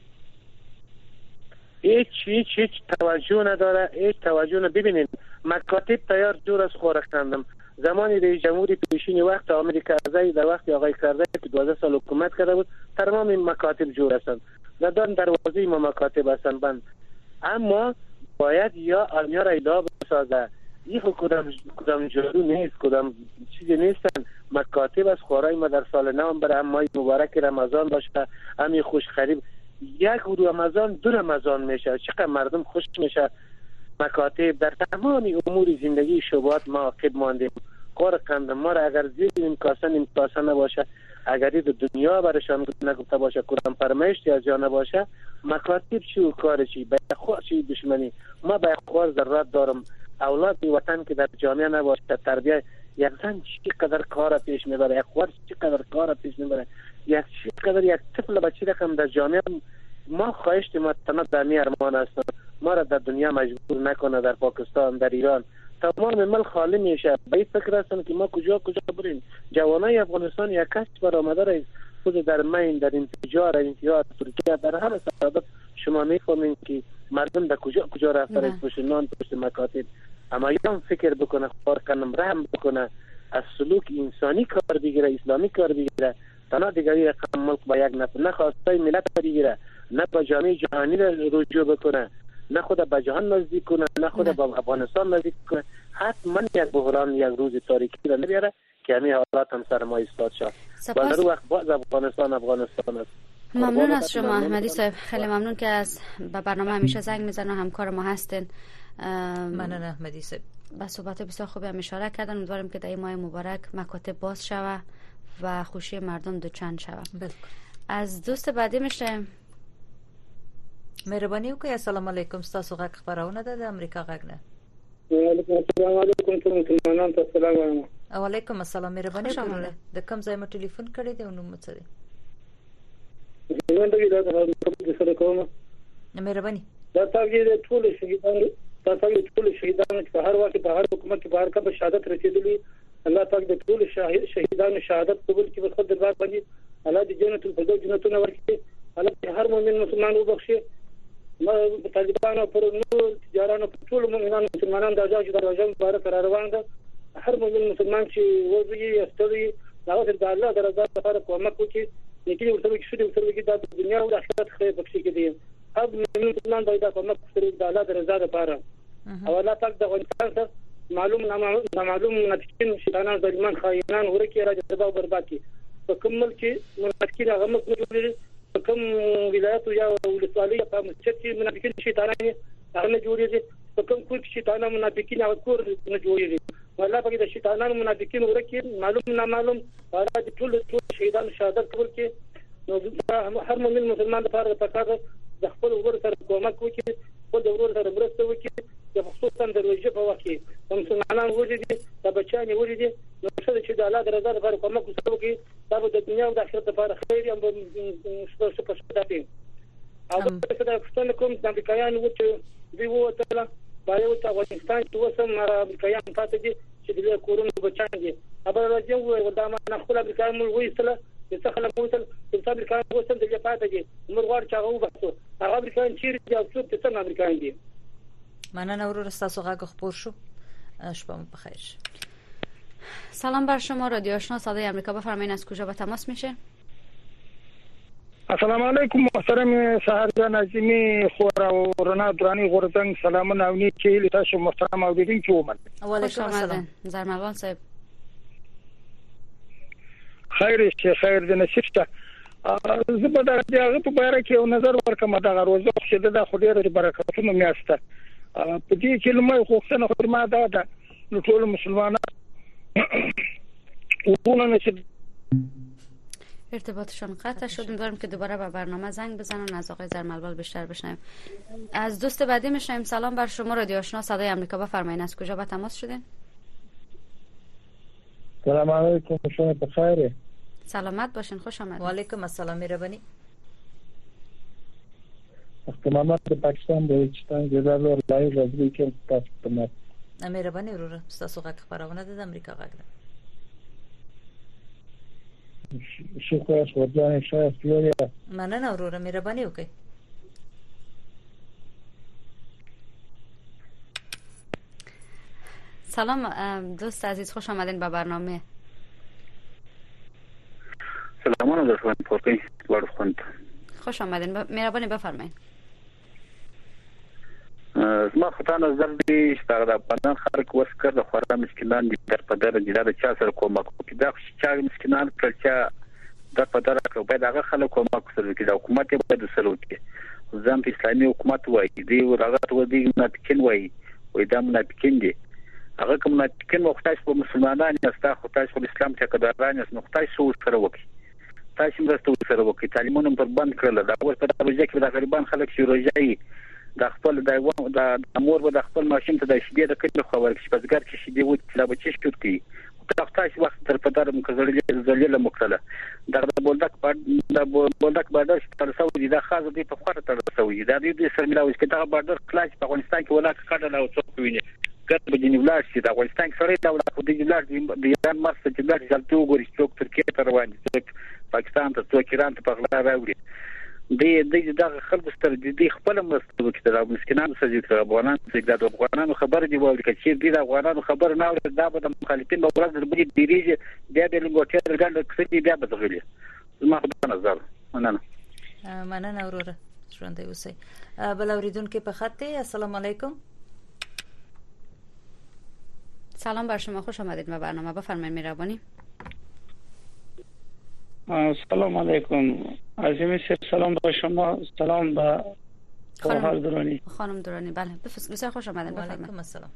هیچ هیچ هیچ توجه نداره، هیچ توجه نه. ببینید مکاتب تیار جور از خوره کندم. زمانی رئیس جمهوری پیشین وقت آمریکا ازای در وقت آقای کرزی که دوازده سال حکومت کرده بود تمام این مکاتب جور هستند و دارن دروازه ما مکاتب هستند بند. اما باید یا آنیا را ایلا بسازه. این کدام کدام جادو نیست، کدام چیزی نیستن. مکاتب از خورای ما در سال نوامبر هم ماه مبارک رمضان باشه، همین خوش خریب یک رو رمضان دو رمضان میشه، چقدر مردم خوش میشه. مکاتب در تمام امور زندگی شبهات ما عاقب ماندیم. کار کندم ما را اگر زیر امکاسن امکاسن نباشه، اگر این دنیا برشان نگفته باشه، کدام فرمایشی از جا نباشه، مکاتب چی و کار چی به خود چی دشمنی. ما به خود ضرورت دارم اولاد وطن که در جامعه نباشه، تربیت یک زن چی قدر کار پیش میبره، یک خور چی قدر کار پیش میبره، یک چی قدر یک طفل بچه رقم در جامعه. ما خواهشت ما تنها در می ارمان هستم ما را در دنیا مجبور نکنه، در پاکستان در ایران تمام مل خالی میشه. به این فکر هستم که ما کجا کجا بریم. جوانای افغانستان یک کس برآمده را خود در مین در انتجار انتجار ترکیه در هر سعادت شما میفهمین که مردم در کجا کجا رفته پشت نان پشت مکاتب. اما یام فکر بکنه، خار کنم رحم بکنه، از سلوک انسانی کار بگیره، اسلامی کار بگیره، تنها دیگری رقم ملک با یک نفر نه خواسته ملت بگیره، نه با جامعه جهانی را رجوع بکنه، نه خود به جهان نزدیک کنه، نه خود با افغانستان نزدیک کنه. حتما یک بحران یک روز تاریکی را نبیاره که همین حالات هم سر ما ایستاد شد. و در وقت باز افغانستان افغانستان است. ممنون از شما احمدی صاحب، خیلی ممنون که از به برنامه همیشه زنگ میزنن و همکار ما هستین. ممنون احمدی صاحب. با صحبت بسیار خوبی هم اشاره کردن. امیدوارم که در این ماه مبارک مکاتب باز شوه و خوشی مردم دوچند شوه. بله. از دوست بعدی میشه مهرباني وکړئ. السلام علیکم. تاسو غږ خبرونه ده د امریکا غږ نه. وعلیکم السلام علیکم ټول مسلمانانو ته سلام وایم. وعلیکم السلام. مهرباني وکړئ. د کوم ځای مو ټلیفون کړی دی او نوم څه دی؟ زمونږ د سره کوم. مهرباني. دا تاسو د ټول شهیدانو تاسو د ټول شهیدانو په هر وخت په هر حکومت کې په هر کله شهادت رسیدلی، الله تعالی د ټول شهیدانو شهادت قبول کړي په خود دربار باندې. الله دې جنت الفردوس جنتونه ورکړي. الله دې هر مؤمن مسلمان وبخښي. ما طالبانو پر نور تجارانو په ټول مؤمنانو مسلمانانو د اجازه دروازه مبارک را روان ده. هر مؤمن مسلمان چې وځي استوي هغه د الله درزه لپاره کومک وکړي. لیکن ورته چې د ورته کې د دنیا او د آخرت خیر بخښي کېږي. هر مؤمن مسلمان باید د کومک سره د الله درزه لپاره او الله تعالی د افغانستان سره معلوم نامعلوم منافقین شیطانان ظالمان خائنان ورکی راځي تباہ برباد کی. په کومل کې منافقین هغه مخ نه جوړي، په کوم ولایت یا ولسوالۍ په مسجد کې منافقین شیطانان هغه نه جوړي، په کوم کور کې شیطانان منافقین هغه کور نه جوړي. والله په دې شیطانان منافقین ورکی معلوم نامعلوم الله دې ټول ټول شهیدان شهادت قبول کړي. نو هر مؤمن مسلمان لپاره پکاره د خپل ور سره کومک وکړي، خپل ورور سره مرسته وکړي. خصوصا د روزه په وخت کې مسلمانان وځي د بچانه وځي نو څه چې د الله درزه لپاره کومک وکړي دا د دنیا او د آخرت لپاره خیر هم څه څه څه دي. او څه د افغانستان کوم د امریکایانو وته دی وته په یو ته افغانستان کې وسم امریکایان پاتې دي چې د کورونا بچان دي. ابل راځي و دا ما خپل امریکایان مو وېستله چې څه خلک وته چې امریکایان وسم د پاتې دي مرغوار چا وباسو هغه امریکایان چیرې دي او څه څه امریکایان دي. مننه ورور تاسو غږ خبر شو. شب بخیر. سلام بر شما. رادیو آشنا صدای آمریکا، بفرمایید از کجا به تماس میشه؟ السلام علیکم محترم سحرجان عظیمی خور او رنا درانی غورزنگ سلامونه او نیک هیلې تاسو محترم اوریدونکو ومن. وعلیکم السلام. زرملان صاحب خیر شه خیر د نصیبته زبر د هغه په اړه کې یو نظر ورکم. دا روزه چې د خدای برکتونو میاسته په دې کې لمه خوښنه خدمه ده ده نو ټول مسلمانان ورونه نشي. ارتباطشان قطع شد. امیدوارم که دوباره به برنامه زنگ بزنن از آقای زرملبال بیشتر بشنویم. از دوست بعدی میشنیم. سلام بر شما. رادیو آشنا صدای آمریکا، بفرمایید از کجا به تماس شدین؟ سلام علیکم. شما بخیر. سلامت باشین. خوش آمدید. و علیکم السلام. مهربانی. احتمامات د پاکستان د بلوچستان جزایر لای راځي کې تاسو ته مهرباني ورور تاسو غږ خبرونه د امریکا غږ ده. شکر شورجان شاه فلوریا. مننه وروره، مهرباني وکړئ. سلام دوست عزیز، خوش آمدین به برنامه. سلامونه در خوند پورتی وارد خوند. خوش آمدین، مهربانی بفرمایید. زما خطا نظر دی چې دا بدن خلک وسکر د خورا مسکینان دي در په در دي دا چا سره کومک کوي دا چې مسکینان کړچا د په در کې به دا خلک کومک سره کوي د حکومت به د سره کوي ځم په اسلامي حکومت وایي دی ورغت و دی نه پکین وایي وای دا نه پکین دي هغه کوم نه پکین وختاش په مسلمانانو استا خدای په اسلام ته کډاران اس نقطای سو سره وکي تاسو مرسته سره وکي تعلیمونه پر بند کړل دا اوس په دغه ځای کې د غریبان خلک شي روزي د خپل د د امور به د خپل ماشين ته د شیدې د کله خبر کې پزګر کې شیدې و چې لا بچی شو کی تاسو وخت تر په دار مکزړل زلیل مکتله د بولدک د بولدک بادر تر څو دي د خاص دي په خاطر تر څو دي د دې سره ملاوي چې دا بادر کلاس په افغانستان کې ولا کډه لا څوک ویني کله به جنیو لاړ شي د افغانستان سره دا ولا خو دې لاړ د ایران مرسته چې لاړ ځلته وګوري څوک ترکیه ته روان دي پاکستان ته څوک ایران ته په غلا راوړي د د دغه خلکو ستر د خپل مرسته کې د مسکینانو سره د افغانانو څخه د افغانانو خبر دی وایي چې د افغانانو خبر نه اوري دا به د مخالفین په ورځ د بری دیریږي د دې لنګوټه درګل کسي بیا به تغلي زما په نظر مننه مننه وروره ژوند دی اوسئ بل اوریدونکو په خط دی. السلام علیکم. سلام بر شما، خوش آمدید به برنامه، بفرمایید مهربانی. سلام علیکم عزیزی، سلام به شما، سلام به خانم درانی. خانم درانی بله بسیار خوش آمدید، بفرمایید. علیکم السلام.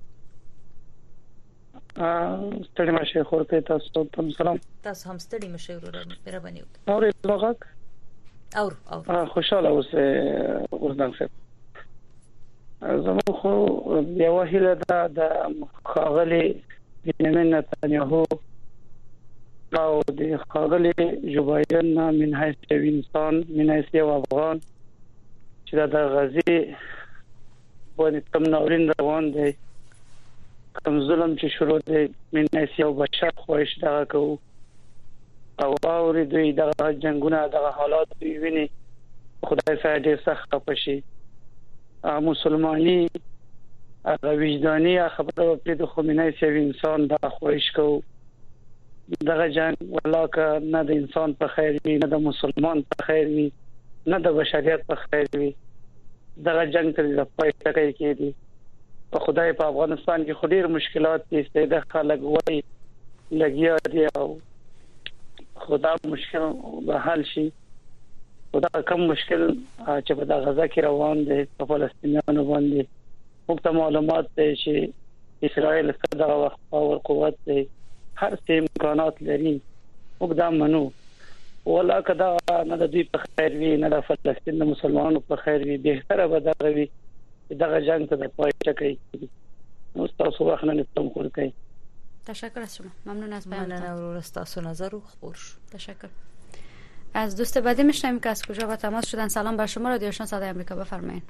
ستړي مشه خورته تاسو ته سلام. تاسو هم ستړي مشه ورور مهرباني وکړئ. اور لغت اور اور خوشاله اوسه ورځان څه زموږ خو یو هیله ده د خاغلی بنیامین نتانیاهو او د خاغلی جو بایدن من حیث انسان من حیث یو افغان چې د غزي باندې تم نورین روان دی کوم ظلم چې شروع دی من حیث یو بشر خوښ دغه کو او اوري دوی دغه جنگونه دغه حالات ویني خدای سره ډیر سخت پشي مسلمانی هغه وجداني خبره په د خمینی سي انسان د خوښ کو دغه جنگ ولاکه نه د انسان په خیر وي نه د مسلمان په خیر وي نه د بشریت په خیر وي دغه جنگ تر د پای ټکی کېدی په خدای په افغانستان کې خډیر مشکلات دي چې د خلک وای لګیا دي او خدا مشکل به حل شي خدا کم مشکل چې په غزا کې روان دي په فلسطینیانو باندې موږ ته معلومات دي چې اسرائیل څنګه وخت او قوت دي هر څه امکانات لري موږ دا منو ولا کدا نه د دوی په خیر وي نه د فلسطین د مسلمانانو په خیر وي به تر به دا وي دغه جنگ ته د پای ټکی نو تاسو وخت نه تم کول کوي. تشکر از شما، ممنون از بیانتان. ممنون ورور از تاسو نظر خبر شد. تشکر. از دوست بعدی میشنویم که از کجا با تماس شدن. سلام بر شما، رادیو آشنا صدای آمریکا، بفرمایید.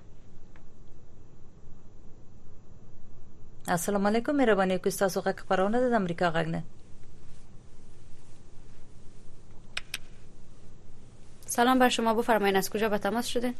السلام علیکم، مهربانی وکړئ تاسو غږ خبرونه د امریکا غږ نه. سلام بر شما، بفرمایید از کجا با تماس شدین؟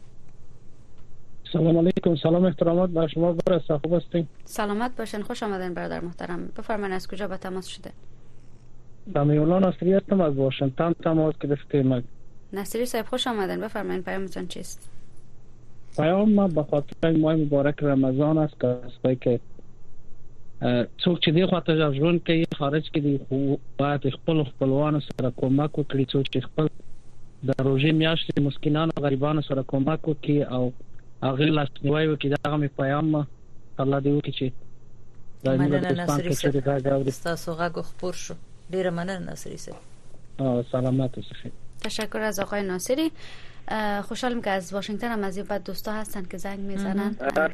سلام علیکم، سلام احترامات بر شما برسه، خوب هستین؟ سلامت باشین، خوش آمدین برادر محترم، بفرمایید از کجا با تماس شده؟ دمیولان نصری هستم از واشنگتن تماس گرفتیم. نصری صاحب خوش آمدین، بفرمایید پیامتون چیست؟ پیام ما به خاطر ماه مبارک رمضان است که اسپای که څوک چې دی خاطر ژوند کوي خارج کې دی خو باید خپل خپلوان سره کومک وکړي، څوک چې خپل د روزي میاشتې مسکینانو غریبانو سره کومک وکړي او هغه لاسنیوي وکړي. دا مې پیام الله دې وکړي چې مننه نصری صاحب، تاسو غږ خبر شو، ډیره مننه نصری صاحب. سلامت اوسئ. تشکر از آقای ناصری. خوشحالم که از واشنگتن هم از این بعد دوستا هستن که زنگ میزنن.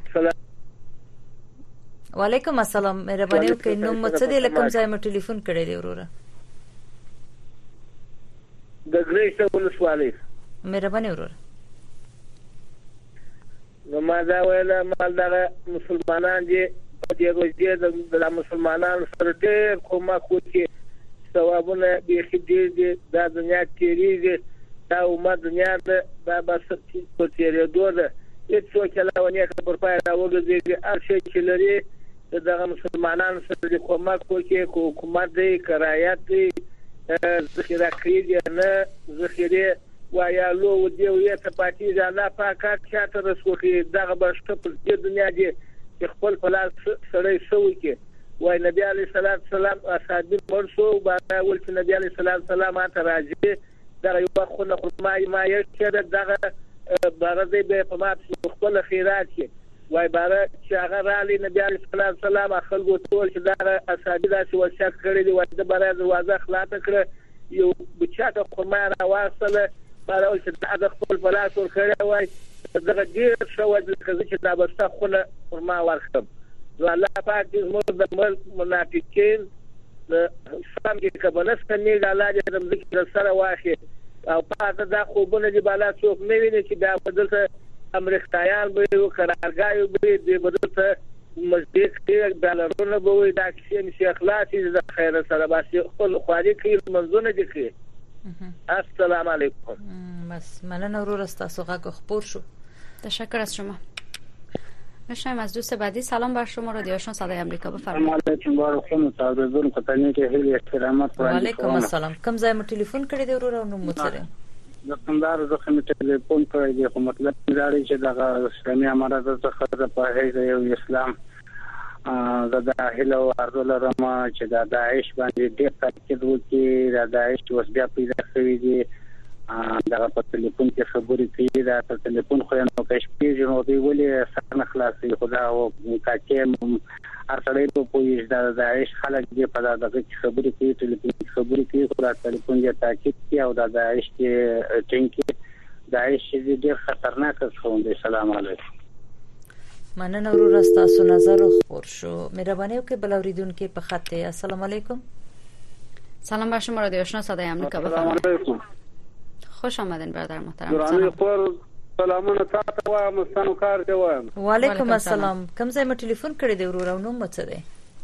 و علیکم السلام، مهرباني وکړئ نو مڅ دې لکم ځای مې ټلیفون کړی دی وروره د ګریسه ولسوالۍ. مهرباني وروره نو ما دا ویل مال دغه مسلمانان دي د روزي د مسلمانانو سره ډېر کومک وکړي ثوابونه بیخي ډېر دي دا دنیا تېرېږي دا امت دنیا ده دا بس په تېرېدو ده هېڅوک یې لا ونې پر پای راوګرځېږي هر شی چې لري دغه مسلمانانو سره د کومک وکړي که حکومت دی که رعیت دی ذخیره کړي دي نه ذخیرې وایالو و دې ویې ته پاتېږي الله پاک هر چا ته رس وکړي دغه به شته پر دې دنیا دي چې خپل په لاس سړی څه وکړي وایي نبي علیه السلام سلام اصحابي مړ شو باید ویل چې نبي علیه السلام سلام هلته راځي دغه یو وخت خونه خرما یې ما یې دغه باره دی به په ما خپل خیرات کې وای باره چې هغه رالی نبی علیه السلام خلکو ټول چې دا اصحابي داسې وصیت کړی دی وای د باره دروازه خلاصه کړه یو بچاته خرما راواستله باره ویل چې دا د خپل په لاس ورکړی وای دغه ډېر ښه وه لکه چې دا به ستا خونه خرما ورکړم نو الله پاک دې زموږ د ملک منافقین د اسلام کې که به نه ستنېږي الله دې د مځکې له سره واخلي او پاته دا خوبونه دې بالا څوک نه ویني چې بیا به دلته امریکایان به وي قرارګاه به وي دې به دلته مزدیق کې ډالرونه به وي دا کیسې مې خلاصې د خیر سره باسي خپل خواري کوي لمونځونه دې کوي السلام علیکم بس مننه ورور ستاسو غږ خپور شو تشکر از شما میشم از دوست بعدی سلام بر شما رادیو آشنا صدای آمریکا بفرمایید سلام علیکم بارخون تعرضون قطعنی که هیل احترامات و علیکم السلام کم ځای مو ټلیفون کړی دی ورور او نو متره دکاندار زه خو ټلیفون کړی دی خو مطلب دا چې د اسلامي امارات څخه په هیڅ یو اسلام د داخله او ارزو لرم چې د داعش باندې ډېر تاکید وکړي د داعش اوس بیا پیدا شوی دی دا په ټلیفون کې خبرې کوي دا په ټلیفون خو نو کښ پیژنو نو دی ولې سره خلاصي خدا او کاکې ارسلې په پولیس دا داعش خلک دی په دا دغه خبرې کوي ټلیفون خبرې کوي خو دا ټلیفون یې تاکید کوي او دا داعش کې ټینګي داعش ډېر خطرناک څه دی سلام علیکم مننه ورور تاسو نظر خور شو مهرباني وکړئ بل اوریدونکو په خط السلام علیکم سلام بر شما رادیو آشنا صدای آمریکا بفرمایید خوش آمدین برادر محترم درانی خور سلامونه تاسو ته مستانو کار دی وایم وعلیکم السلام کوم ځای مې ټلیفون کړی دی ورور او نو مڅ دی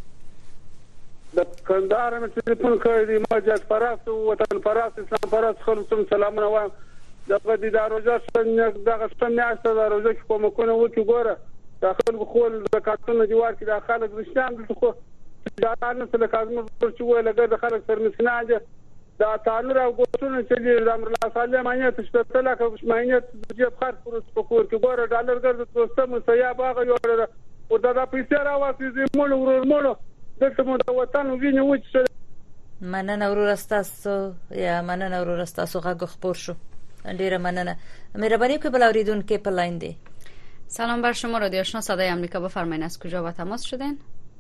د کندهار مې ټلیفون کړی دی ما جات پراست وطن پراست اسلام پراست خلصم سلامونه وایم دغه د دروازه څنګه دغه څنګه د دروازه کې کوم کو نه وکی ګوره داخل خپل د کارتونو دیوار کې د خلک رښتیان دي خو دا نه څه کارونه چې وای لګر د خلک سر مسنه ده دا تعالو او ګوتونه چې د امر الله صالح معنی ته شته لکه معنی د جیب خرڅ پر سپکور کې ګوره ډالر ګرځي دوسته مسیا باغ یو او دا پیسې راوځي مونږ ورور مونږ دغه مو د وطن ویني و چې مننه ورور تاسو یا مننه ورور تاسو غږ خبر شو ډیره مننه مهرباني وکړئ بل اوریدونکو په لاین دی سلام بر شما رادیو آشنا صدای آمریکا بفرمایید از کجا با تماس شدین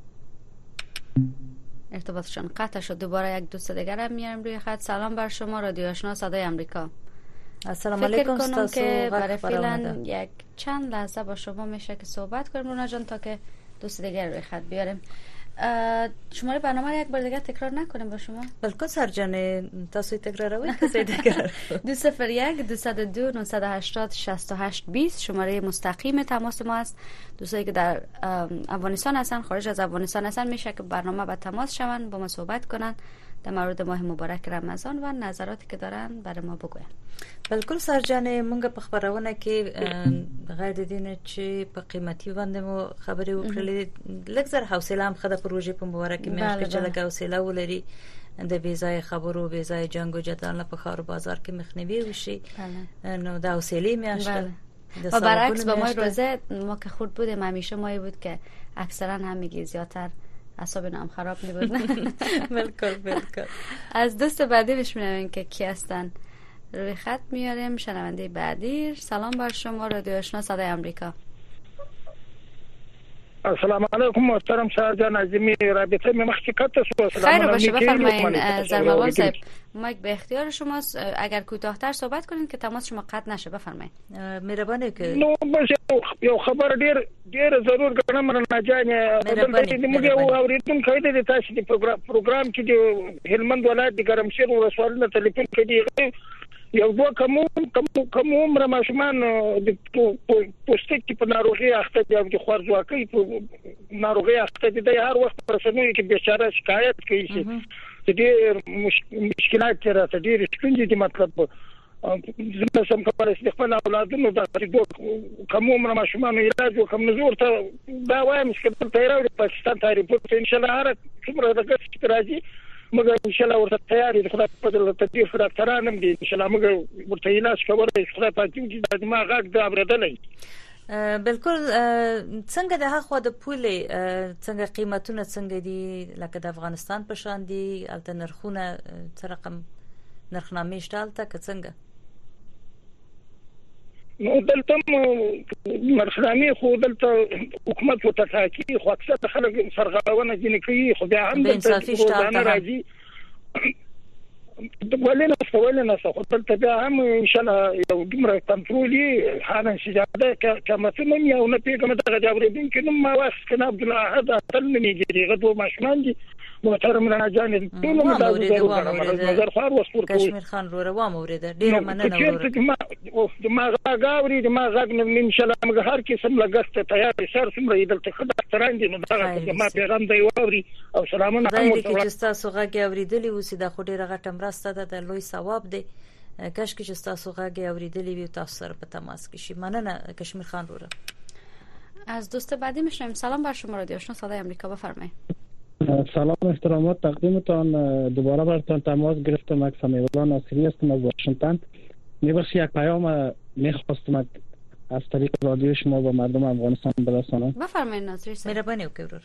ارتباطشان قطع شد دوباره یک دوست دیگر هم میارم روی خط سلام بر شما رادیو آشنا صدای آمریکا السلام علیکم فکر که برای فعلا یک چند لحظه با شما میشه که صحبت کنیم رونا جان تا که دوست دیگر روی خط بیاریم شماره برنامه رو یک بار دیگه تکرار نکنیم با شما بلکه سرجان تاسو تکراروید کسی دیگر دو صفر یک دو صد و دو نهصد و هشتاد شصت و هشت بیست شماره مستقیم تماس ما است. دوستایی که در افغانستان هستن خارج از افغانستان هستن میشه که برنامه با تماس شوند با ما صحبت کنن در مورد ماه مبارک رمضان و نظراتی که دارن برای ما بگوین. بالکل سرجان مونږ په خبرونه کې غیر د دین چې په قیمتي باندې مو خبرې وکړلې لکه حوصله هم خدای پروژه په مبارک میاشت کې چې لګا حوصله ولري د بیزای خبرو بیزای جنگ و جدال په خار بازار کې مخنیوي وشي نو د حوصله میاشت و برعکس با ما روزه ما که خود بودیم همیشه مایی بود که اکثرا هم میگی زیادتر اعصاب نام خراب می بود. بالکل بالکل. از دوست بعدی بشنویم که کی هستن. روی خط میاریم شنونده بعدی. سلام بر شما رادیو آشنا صدای آمریکا. السلام علیکم محترم شهرجان عظیمی رابطه می مخکی کت است. خیر باشه بفرمایید زرموال صاحب مایک به اختیار شماست اگر کوتاه‌تر صحبت کنین که تماس شما قطع نشه بفرمایید. مهربانه که نو بس یو خبر ډیر ډیر ضرور ګڼم نه جانې دلته موږ یو اوریدون کړی د تاسو د پروګرام کې د هلمند ولایت د ګرمسیر ولسوالۍ ټلیفون کړي یو دوه کوم کوم کوم عمر ماشومان د پوستکي په ناروغي اخته دي او د خوارځواکۍ په ناروغي اخته دي د هر وخت پر سنوي کې بیچاره شکایت کوي چې ډېر مشکلات راته ډېر ستونزې دي مطلب زما سم کولای شي خپل اولادونو د کوم عمر ماشومان علاج وکم نزور ته دا وایم چې په تیراوي پاکستان ته ریپورت ان شاء الله هر څومره د ګټ راځي مګر ان شاء الله ورته تیار دي خدای په دې تدبیر سره ترانم دي ان شاء الله مګر ورته علاج کولای شي خدای په دې چې د دماغ غږ د اوریدلې بالکل څنګه د هغه د پولې څنګه قیمتونه څنګه دي لکه د افغانستان په شان دي الته نرخونه څه رقم نرخنامې شته که څنګه نو دلته مرخنامې خو دلته حکومت و تفاکی خو اکثر خلک سرغړونه ځینې کوي خو بیا هم دلته راځي ولنه ولنه خو دلته بیا هم ان شاء الله یو دومره کنټرولي حالا شجاعت کما څه نه یو نه پیګم دغه جابرین کې نو ما واس کنه عبد الله احد تل نه کېږي غو ماشومان دي محترم رڼا جان ټول مدار نظر خار وسپور کوي کشمیر خان روره و مورید ډیره مننه وروره ما غاوري ما غاګ نه ان شاء الله موږ هر قسم لګست تیار سر سمره دلته خدای تران دي نو دا ما پیغام دی ووري او سلامونه هم ورته چې تاسو غاګ اوریدلی وسی دا خو ډیره غټه مرسته ده د لوی ثواب دی کاش کې تاسو غاګ اوریدلی وي تاسو سره په تماس کې شي مننه کشمیر خان روره. از دوست بعدی میشنیم. سلام بر شما رادیو آشنا صدای آمریکا، بفرمایید. سلام احترامات تقدیمتان. دوباره براتون تماس گرفتم. من سمیعالله ناصری هستم از واشنگتن. می‌بخشید یک پیام می‌خواستم از طریق رادیو شما به مردم افغانستان برسانم. بفرمایید ناصری صاحب. مهربانی وکړئ.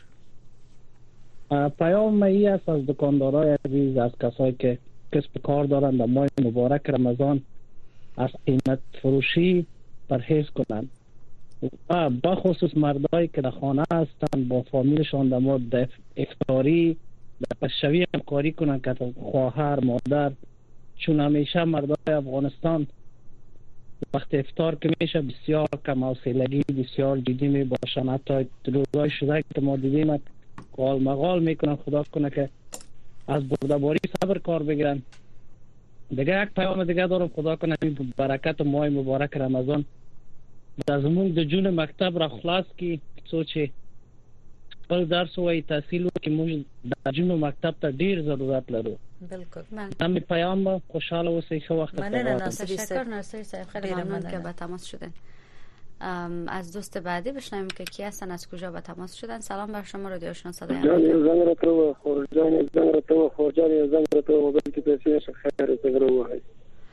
پیام ای است از دکاندارای عزیز، از کسایی که کسب کار دارند در ماه مبارک رمضان از قیمت فروشی پرهیز کنند. و با خصوص مردایی که در خانه هستند با فامیلشان در مورد افطاری در پشوی همکاری کنند که خواهر مادر، چون همیشه مردای افغانستان وقت افطار که میشه بسیار کم حوصلگی، بسیار جدی می باشند. حتی روزای شده که ما دیدیم قال مقال میکنن. خدا کنه که از بردباری صبر کار بگیرن. دیگه یک پیام دیگه دارم. خدا کنه برکت ماه مبارک رمضان در زمون د جون مکتب را خلاص کی سوچه خپل درس وای تحصیل کی موږ د جون مکتب ته ډیر ضرورت لرو. بالکل. من پیام خوشحال اوسئ. ښه وخت. مننه ناصری تشکر ناصری صاحب، خیلی ممنون که با تماس شدن. از دوست بعدی بشنویم که کی هستن، از کجا با تماس شدن. سلام بر شما رادیو آشنا صدای آمریکا. زنگ را تو خورجان زنگ را تو خورجان زنگ را تو موبایل کی پیسه خیر تگرو وای.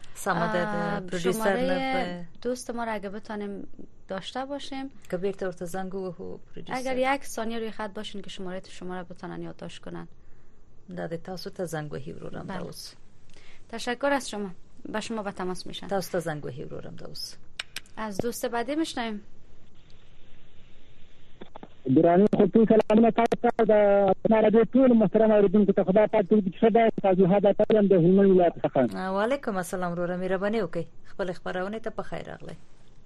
شماره دوست ما را اگه بتانیم داشته باشیم که بیرته ورته زنگ و اگر یک ثانیه روی خط باشین که شماره تو شما را بتانن یادداشت کنن. داده تاسو ته زنگ وهی ورورم داوس. تشکر از شما. با شما با تماس میشن. تاسو ته زنگ وهی ورورم داوس. از دوست بعدی میشنیم. درانی خطوط سلامونه تاسو ته د رادیو ټول محترم اوریدونکو ته خدای پاک دې شته تاسو هدا تایم د هلمند ولایت څخه. وعلیکم السلام ورور مهرباني وکي خپل خبرونه ته په خیر راغلی.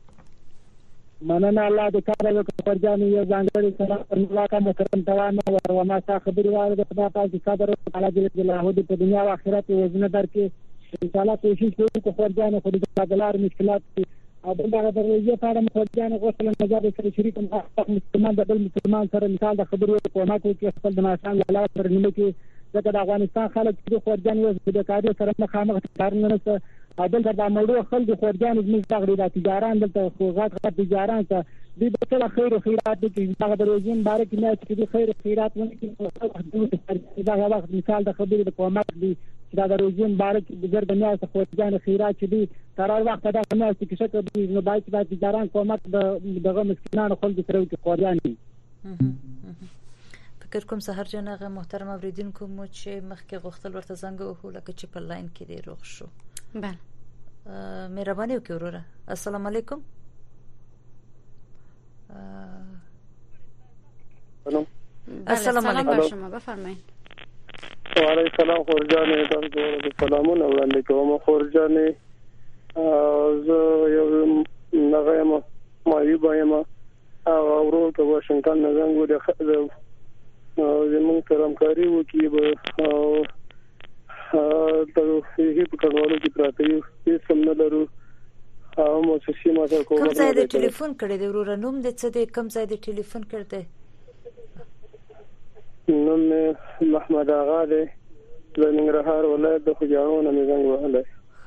مننه الله دې کار وکړي. فرجاني یو ځانګړي سلام پر ملاقات محترم توانه او ما څخه خبري واره د خدای پاک دې قدر تعالی دې له هدي په دنیا او آخرت وزنه درکې. ان شاء الله کوشش کوو فرجاني خو دې بدلار مشکلات او دغه د روزي په اړه مخوجانه غوښتل نظر سره شریک مسلمان د بل مسلمان سره مثال د خبرو کومه کوي چې خپل د ناشان لاله پر نیمه کې ځکه د افغانستان خلک چې خوځان یو د کاري سره مخامخ کارونه نه او دلته د موضوع خلک خوځان زموږ تغړي د تجاران دلته خوغات غټ تجاران ته دې په ټول خیر او خیرات دي چې د روزي مبارک نه چې خیر او خیرات ونکړي دا وخت مثال د خبرو د کومه دي چې دا د روزي مبارک د ګرد نه څخه خوځان خیرات چې دي تر وخت دا نه چې څه کوي نو باید چې تجاران کومه دغه مسکینانو خلک سره کې خوځان دي. فکر کوم سحر جان هغه محترم اوریدونکو مو چې مخکې غوښتل ورته زنګ وهو لکه چې په لاین کې دی روغ شو. بله مهرباني وکړئ وروره. السلام علیکم. السلام علیکم شما بفرمایید. وعلیکم السلام خورجانې تاسو سلامونه وړاندې کوم. خورجانې زه یو نغمه مایوب یم او ورو ته واشنگټن نه زنګ وډه زموږ سره همکاري وکړي به ته هیڅ په کډوالو کې پراته یو هیڅ هم نه لرو او موسسي ما ته کومه کوم ځای د ټلیفون کړی دی وروره نوم دې څه دی کوم ځای د ټلیفون کړی نوم محمد آغا دی د ننګرهار ولایت د خوجاڼو نه زنګ وهلی.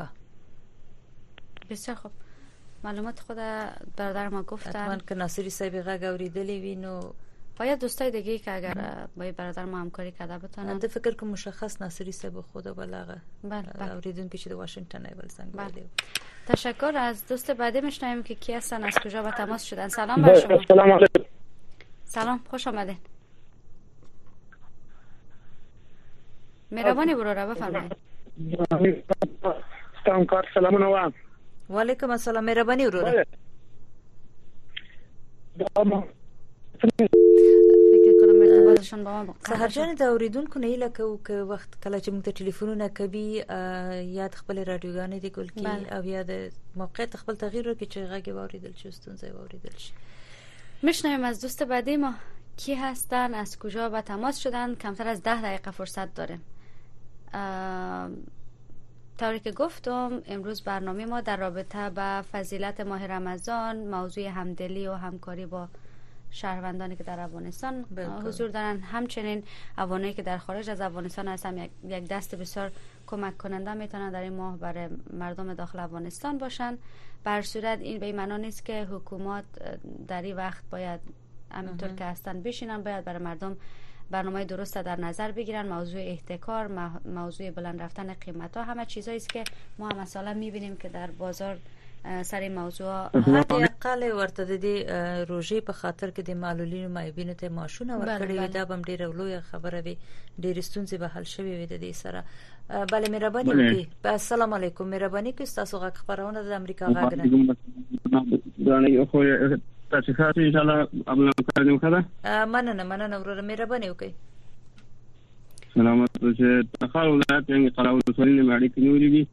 بسیار خوب، معلومات خود برادر ما گفتن. حتما که ناصری صاحب غږ اوریدلی وي نو باید دوستای دیگه که اگر با برادر ما همکاری کرده بتونن. د فکر که مشخص ناصری صاحب خود بلاغه بله اوریدونکو چې د واشنگتن ایول زنگ وهلی. تشکر. از دوست بعدی میشنویم که کی هستن، از کجا به تماس شدن. سلام بر شما. سلام علیکم. سلام، خوش آمدین. مهربانی برو را بفرمایید. سلام کار سلامونه وایم. و علیکم السلام، مهربانی ورور. فکر کنم ارتباطشون با ما سحر جان د اوریدونکو نه لکه که وخت کله چې موږ ته ټلیفونونه کوي یا خپل رادیوګانې دی ګل کی او یا د موقعیت خپل تغییر وکړي چې غږ واوریدل شي، ستونزه واوریدل شي. میشنویم از دوست بعدی ما کی هستن، از کجا به تماس شدن. کمتر از ده دقیقه فرصت داریم. طوری که گفتم امروز برنامه ما در رابطه با فضیلت ماه رمضان، موضوع همدلی و همکاری با شهروندانی که در افغانستان حضور دارن، همچنین افغانایی که در خارج از افغانستان هستن یک دست بسیار کمک کننده میتونن در این ماه برای مردم داخل افغانستان باشن. بر صورت این به معنی نیست که حکومت در این وقت باید همینطور که هستن بشینن، باید برای مردم برنامه درست در نظر بگیرن. موضوع احتکار، موضوع بلند رفتن قیمت ها، همه چیزایی است که ما هم مثلا میبینیم که در بازار سر موضوع حتی اقل ورته د روزي په خاطر کې د معلولینو مایبینو ته ماشونه ورکړي وي. دا بم ډیره لویه خبره وي، ډېر ستونزې به حل شوي وي د دې سره. بله مهرباني وکړئ. السلام علیکم، مهرباني وکړئ تاسو غږ خبرونه د امریکا غږ نه دا نه خو تاسو ښه ان شاء الله ابل کارو کړه. مننه مننه ورور، مهرباني وکړئ. سلامات اوسه. تخار ولایت یې قراول وسولې ماړي کې نیولې دي.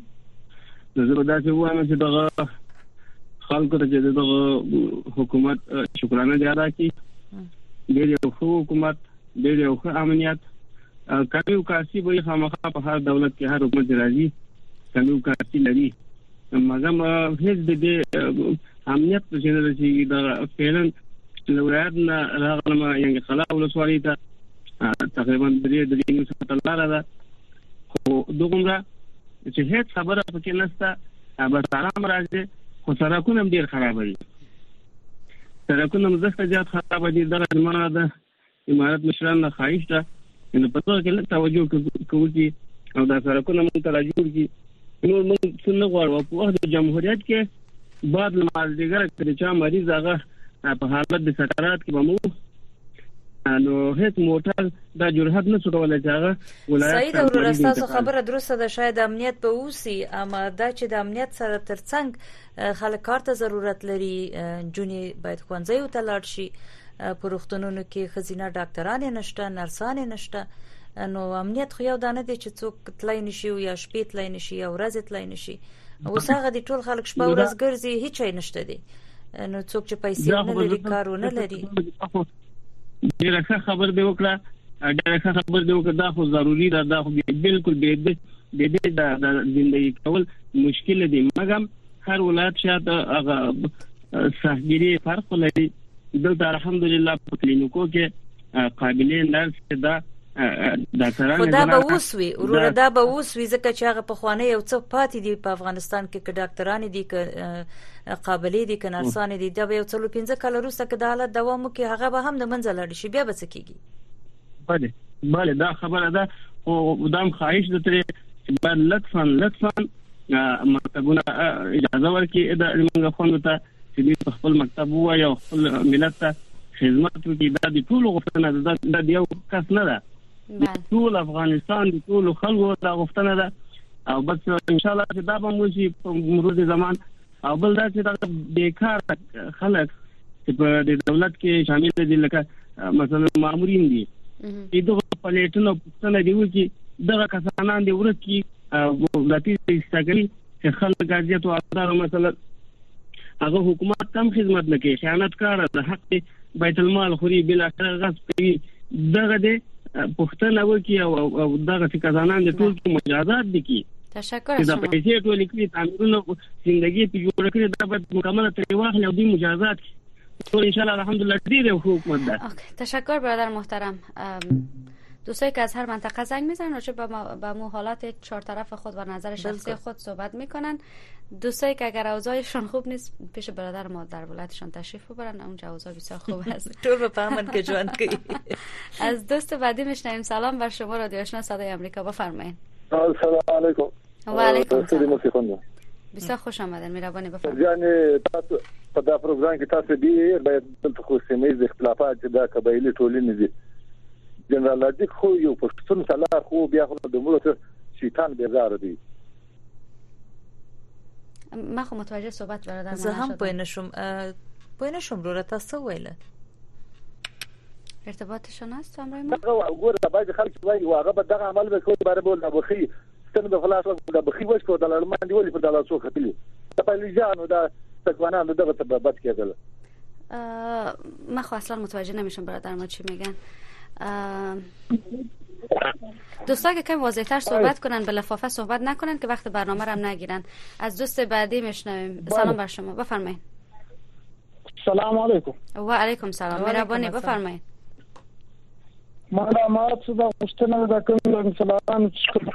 زه دا چې وایم چې دغه خلکو ته چې دغه حکومت شکرانه دی ادا کړي. ډېر یو حکومت، ډېر یو امنیت، کمی او کارسي به خامخا په هر دولت کې هر حکومت راځي کمی او کارسي لري، مګر هیڅ د دې امنیت په شنه چې دا فعلا ولایت نه راغلم یعنی خلا ولسوالۍ ته تقریبا درې درې نیم ساعت لاره ده، خو دغومره چې هیڅ خبره پکې نشته. بس آرام راځي، خو سړکونه هم ډېر خراب دي. سړکونه هم زښته زیات خراب دي. دغه زمانه د امارت مشران نه خواهش ده نو په دغه کې لږ توجه کوي او دا سړکونه موږ ته راجوړ کړي. نور موږ څه نه غواړو. په وخت د جمهوریت کې بعد له مازدیګره که د چا مریض هغه په حالت د سکرات کې به مو نو هیڅ موټر دا جرأت نه څکولی چې هغه ولایت سعید ورور تاسو خبره درسته ده. شاید امنیت به اوسي، اما دا چې د امنیت سره ترڅنګ خلک کار ته ضرورت لري. جونی باید ښوونځیو ته لاړ شي، په روغتونونو کې ښځینه ډاکټران نشته، نرسان نشته. نو امنیت خو یو دانه دی چې څوک تلای نشي یا شپې تلای نشي یا ورځ تلای نشي. اوس هغه د ټول خلک شپه ورځ ګرځي، هیڅ نشته دی. نو څوک چې پیسې نه لري، کارونه لري. ډیره ښه خبر دی وکړه، ډیره ښه خبر دی وکړه. دا خو ضروري ده، دا خو بالکل به دې د ژوندۍ کول مشکل دي، مګر هر ولایت شاته هغه صحګيري فرق لري. دلته الحمدلله په کلینیکو کې قابلیت نرس ده، ډاکټران خدا به اوسوي ورور، دا به اوسوي ځکه چې هغه په خوانه یو څه پاتې دي په افغانستان کې، ک ډاکټران دي، ک قابلیت دي، ک نرسان دي. دا به یو څلو پنځه کال وروسته کې د حالت دوام کوي، هغه به هم د منځ لاړ شي، بیا به څه کیږي. بله بله دا خبره ده. او دام خواهش ده ترې باید لطفا لطفا مکتبونه اجازه ورکړي د موږ خوندو ته چې دوی خپل مکتب ووایي او خپل ملت ته خدمت وکړي. دا د ټولو غوښتنه ده، دا د یو کس نه ده، ټول افغانستان د ټولو خلکو دا غوښتنه ده. او بس ان شاء الله چې دا به مو شي په مرور زمان. او بل دا چې دا بیکار خلک چې په دولت کې شامل دي، لکه مثلا مامورین دي، دغه پلیټونو پښتنه دی وکي دغه کسانان دی ورکی دولتي استګری چې خلک اجازه او اقدار مثلا هغه حکومت کم خدمت نه کوي، خیانت کار د حق بیت المال خوري بل اخر غصب کوي. دغه دی پښتنه وکي او دغه کسانان د ټول کې مجازات دي کی. تشکر از شما. دا پیسې ټول کې تعمیرونه زندگی په جوړ کړی دا به مکمل تر واخل او د مجازات ټول ان شاء الله الحمدلله ډیر حکومت ده. تشکر برادر محترم. دوستایی که از هر منطقه زنگ میزنن راجع به به مو حالات چهار طرف خود و نظر شخصی خود صحبت میکنن. دوستایی که اگر اوضاعشون خوب نیست پیش برادر ما در ولایتشان تشریف ببرن، اونجا اوضاع بسیار خوب است. تو بفهمن که جوان کی. از دوست بعدی میشنویم. سلام بر شما، رادیو آشنا صدای آمریکا، بفرمایید. السلام علیکم. و علیکم السلام. بسیار خوش آمدین، مهربانی بفرمایید. یعنی تاسو په دا پروګرام کې تاسو ډیر باید د خصوصي اختلافات د قبایلی ټولنې دي. جنرال لادیک خو یو پښتون سلار خو بیا خو د ملت شیطان بیزار دی. ما خو متوجه صحبت برادر زه هم پوه نشم پوه نشم رو تاسو ویل ارتباطشون هست امروز ما وګوره باید خلک وایي واغه به دغه عمل وکړي بار بول نه بخي ستنه د خلاص د بخي وښکو د لړمان دی ولې په دغه څو خپلې د پالیجانو د تکوانانو دغه تبعات کېدل. ما خو اصلا متوجه نمیشم برادر ما چی میگن. دوستا که کم واضح‌تر صحبت کنن، به لفافه صحبت نکنن که وقت برنامه رو هم نگیرن. از دوست بعدی میشنویم. سلام بر شما، بفرمایید. سلام علیکم. و علیکم سلام، مهربانی بفرمایید. معلومات صدا مشتنه دا کوم سلام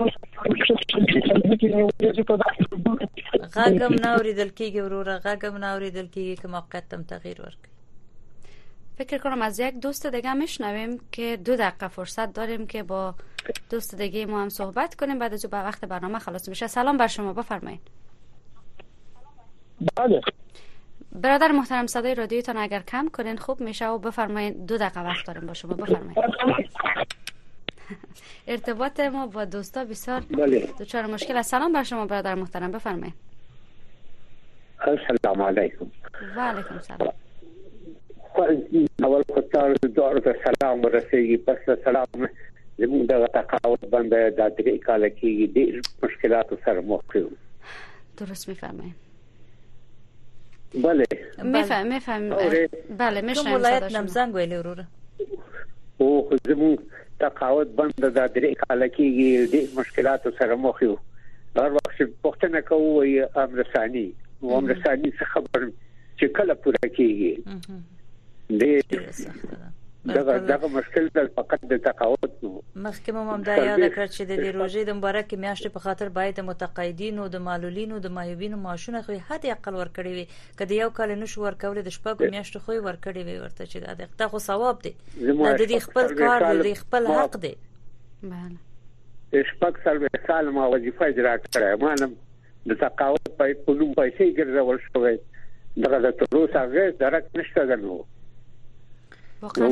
غاګم ناوریدل کیږي وروره، غاګم ناوریدل کیږي که موقعیت تم تغییر ورکړي. فکر کنم از یک دوست دیگه میشنویم که دو دقیقه فرصت داریم که با دوست دیگه ما هم صحبت کنیم، بعد از اون وقت برنامه خلاص میشه. سلام بر شما، بفرمایید. بله برادر محترم صدای رادیوتون اگر کم کنین خوب میشه و بفرمایید. دو دقیقه وقت داریم با شما، بفرمایید. ارتباط ما با دوستا بسیار دچار مشکل است. سلام بر شما برادر محترم، بفرمایید. السلام علیکم. و علیکم سلام. اول خطار دور ته سلام ورسېږي، پس سلام زموږ د تقاعد باندې د درې کال کې ډېر مشکلات سره مخ یو. درست میفرمایید. بله میفهم میفهم بله میشنم. ولایت نمزنګ ویلې وروره. او زموږ تقاعد باندې د درې کال کې ډېر مشکلات سره مخ یو. هر وخت پښتنه کوي امرسانی او امرسانی څه خبر چې کله پوره کیږي. ډېر سخت ده. دغه دغه مشکل د فقط د تقاعد نو مخکې هم دا یاد کړ چې د دې روزې د مبارک میاشتې په خاطر باید متقاعدینو د معلولینو د مایوبینو معاشونه خو حد اقل ورکړي وي، کله یو کال نشو ورکول د شپږو میاشتو خو ورکړي وي ورته چې دا دغه خو ثواب دی، د دې خپل کار دی، خپل حق دی. بله شپږ سال به سال ما وظیفه اجرا کړې، ما نن د تقاعد په کوم پیسې ګرځول شوې، دغه د تروس هغه درک نشته غنو. واقعا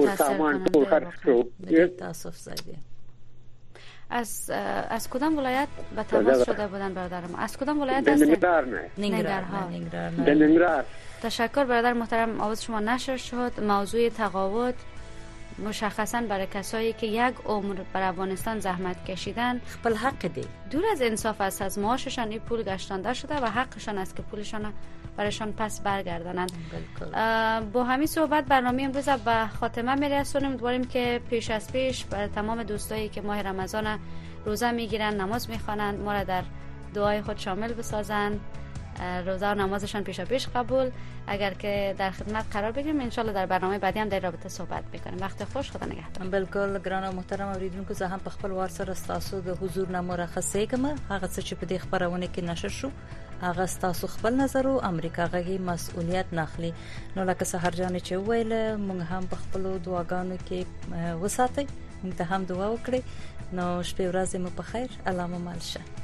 تاسف زدی. از از کدام ولایت به تماس شده بودن برادر ما؟ از کدام ولایت هستید؟ ننگرهار. نه ننگرهار. ننگرهار. تشکر برادر محترم، آواز شما نشر شد. موضوع تقاعد مشخصا برای کسایی که یک عمر بر افغانستان زحمت کشیدن خپل حق دی. دور از انصاف است، از معاششان این پول گشتانده شده و حقشان است که پولشان برایشان پس برگردانند. با همین صحبت برنامه امروز به خاتمه میرسونیم. امیدواریم که پیش از پیش برای تمام دوستایی که ماه رمضان روزه میگیرن، نماز میخوانند، ما را در دعای خود شامل بسازند. روزه و نمازشان پیشا پیش قبول. اگر که در خدمت قرار بگیریم ان شاء الله در برنامه بعدی هم در رابطه صحبت میکنیم. وقت خوش، خدا نگهدار. بالکل ګرانه محترم اوریدونکو، زه هم په خپل وار سره تاسو د حضور نه مرخصه کوم. هغه څه چې په دې خبرونه کې نشر شو هغه تاسو خپل نظر او امریکا غږی مسؤلیت ناخلي. نو لکه سحر جان چې ویل مونږ هم په خپل دعاګانو کې وساتئ، مونږ ته هم دعا وکړئ. نو شپه ورځې مو په خیر، الله مو مل شه.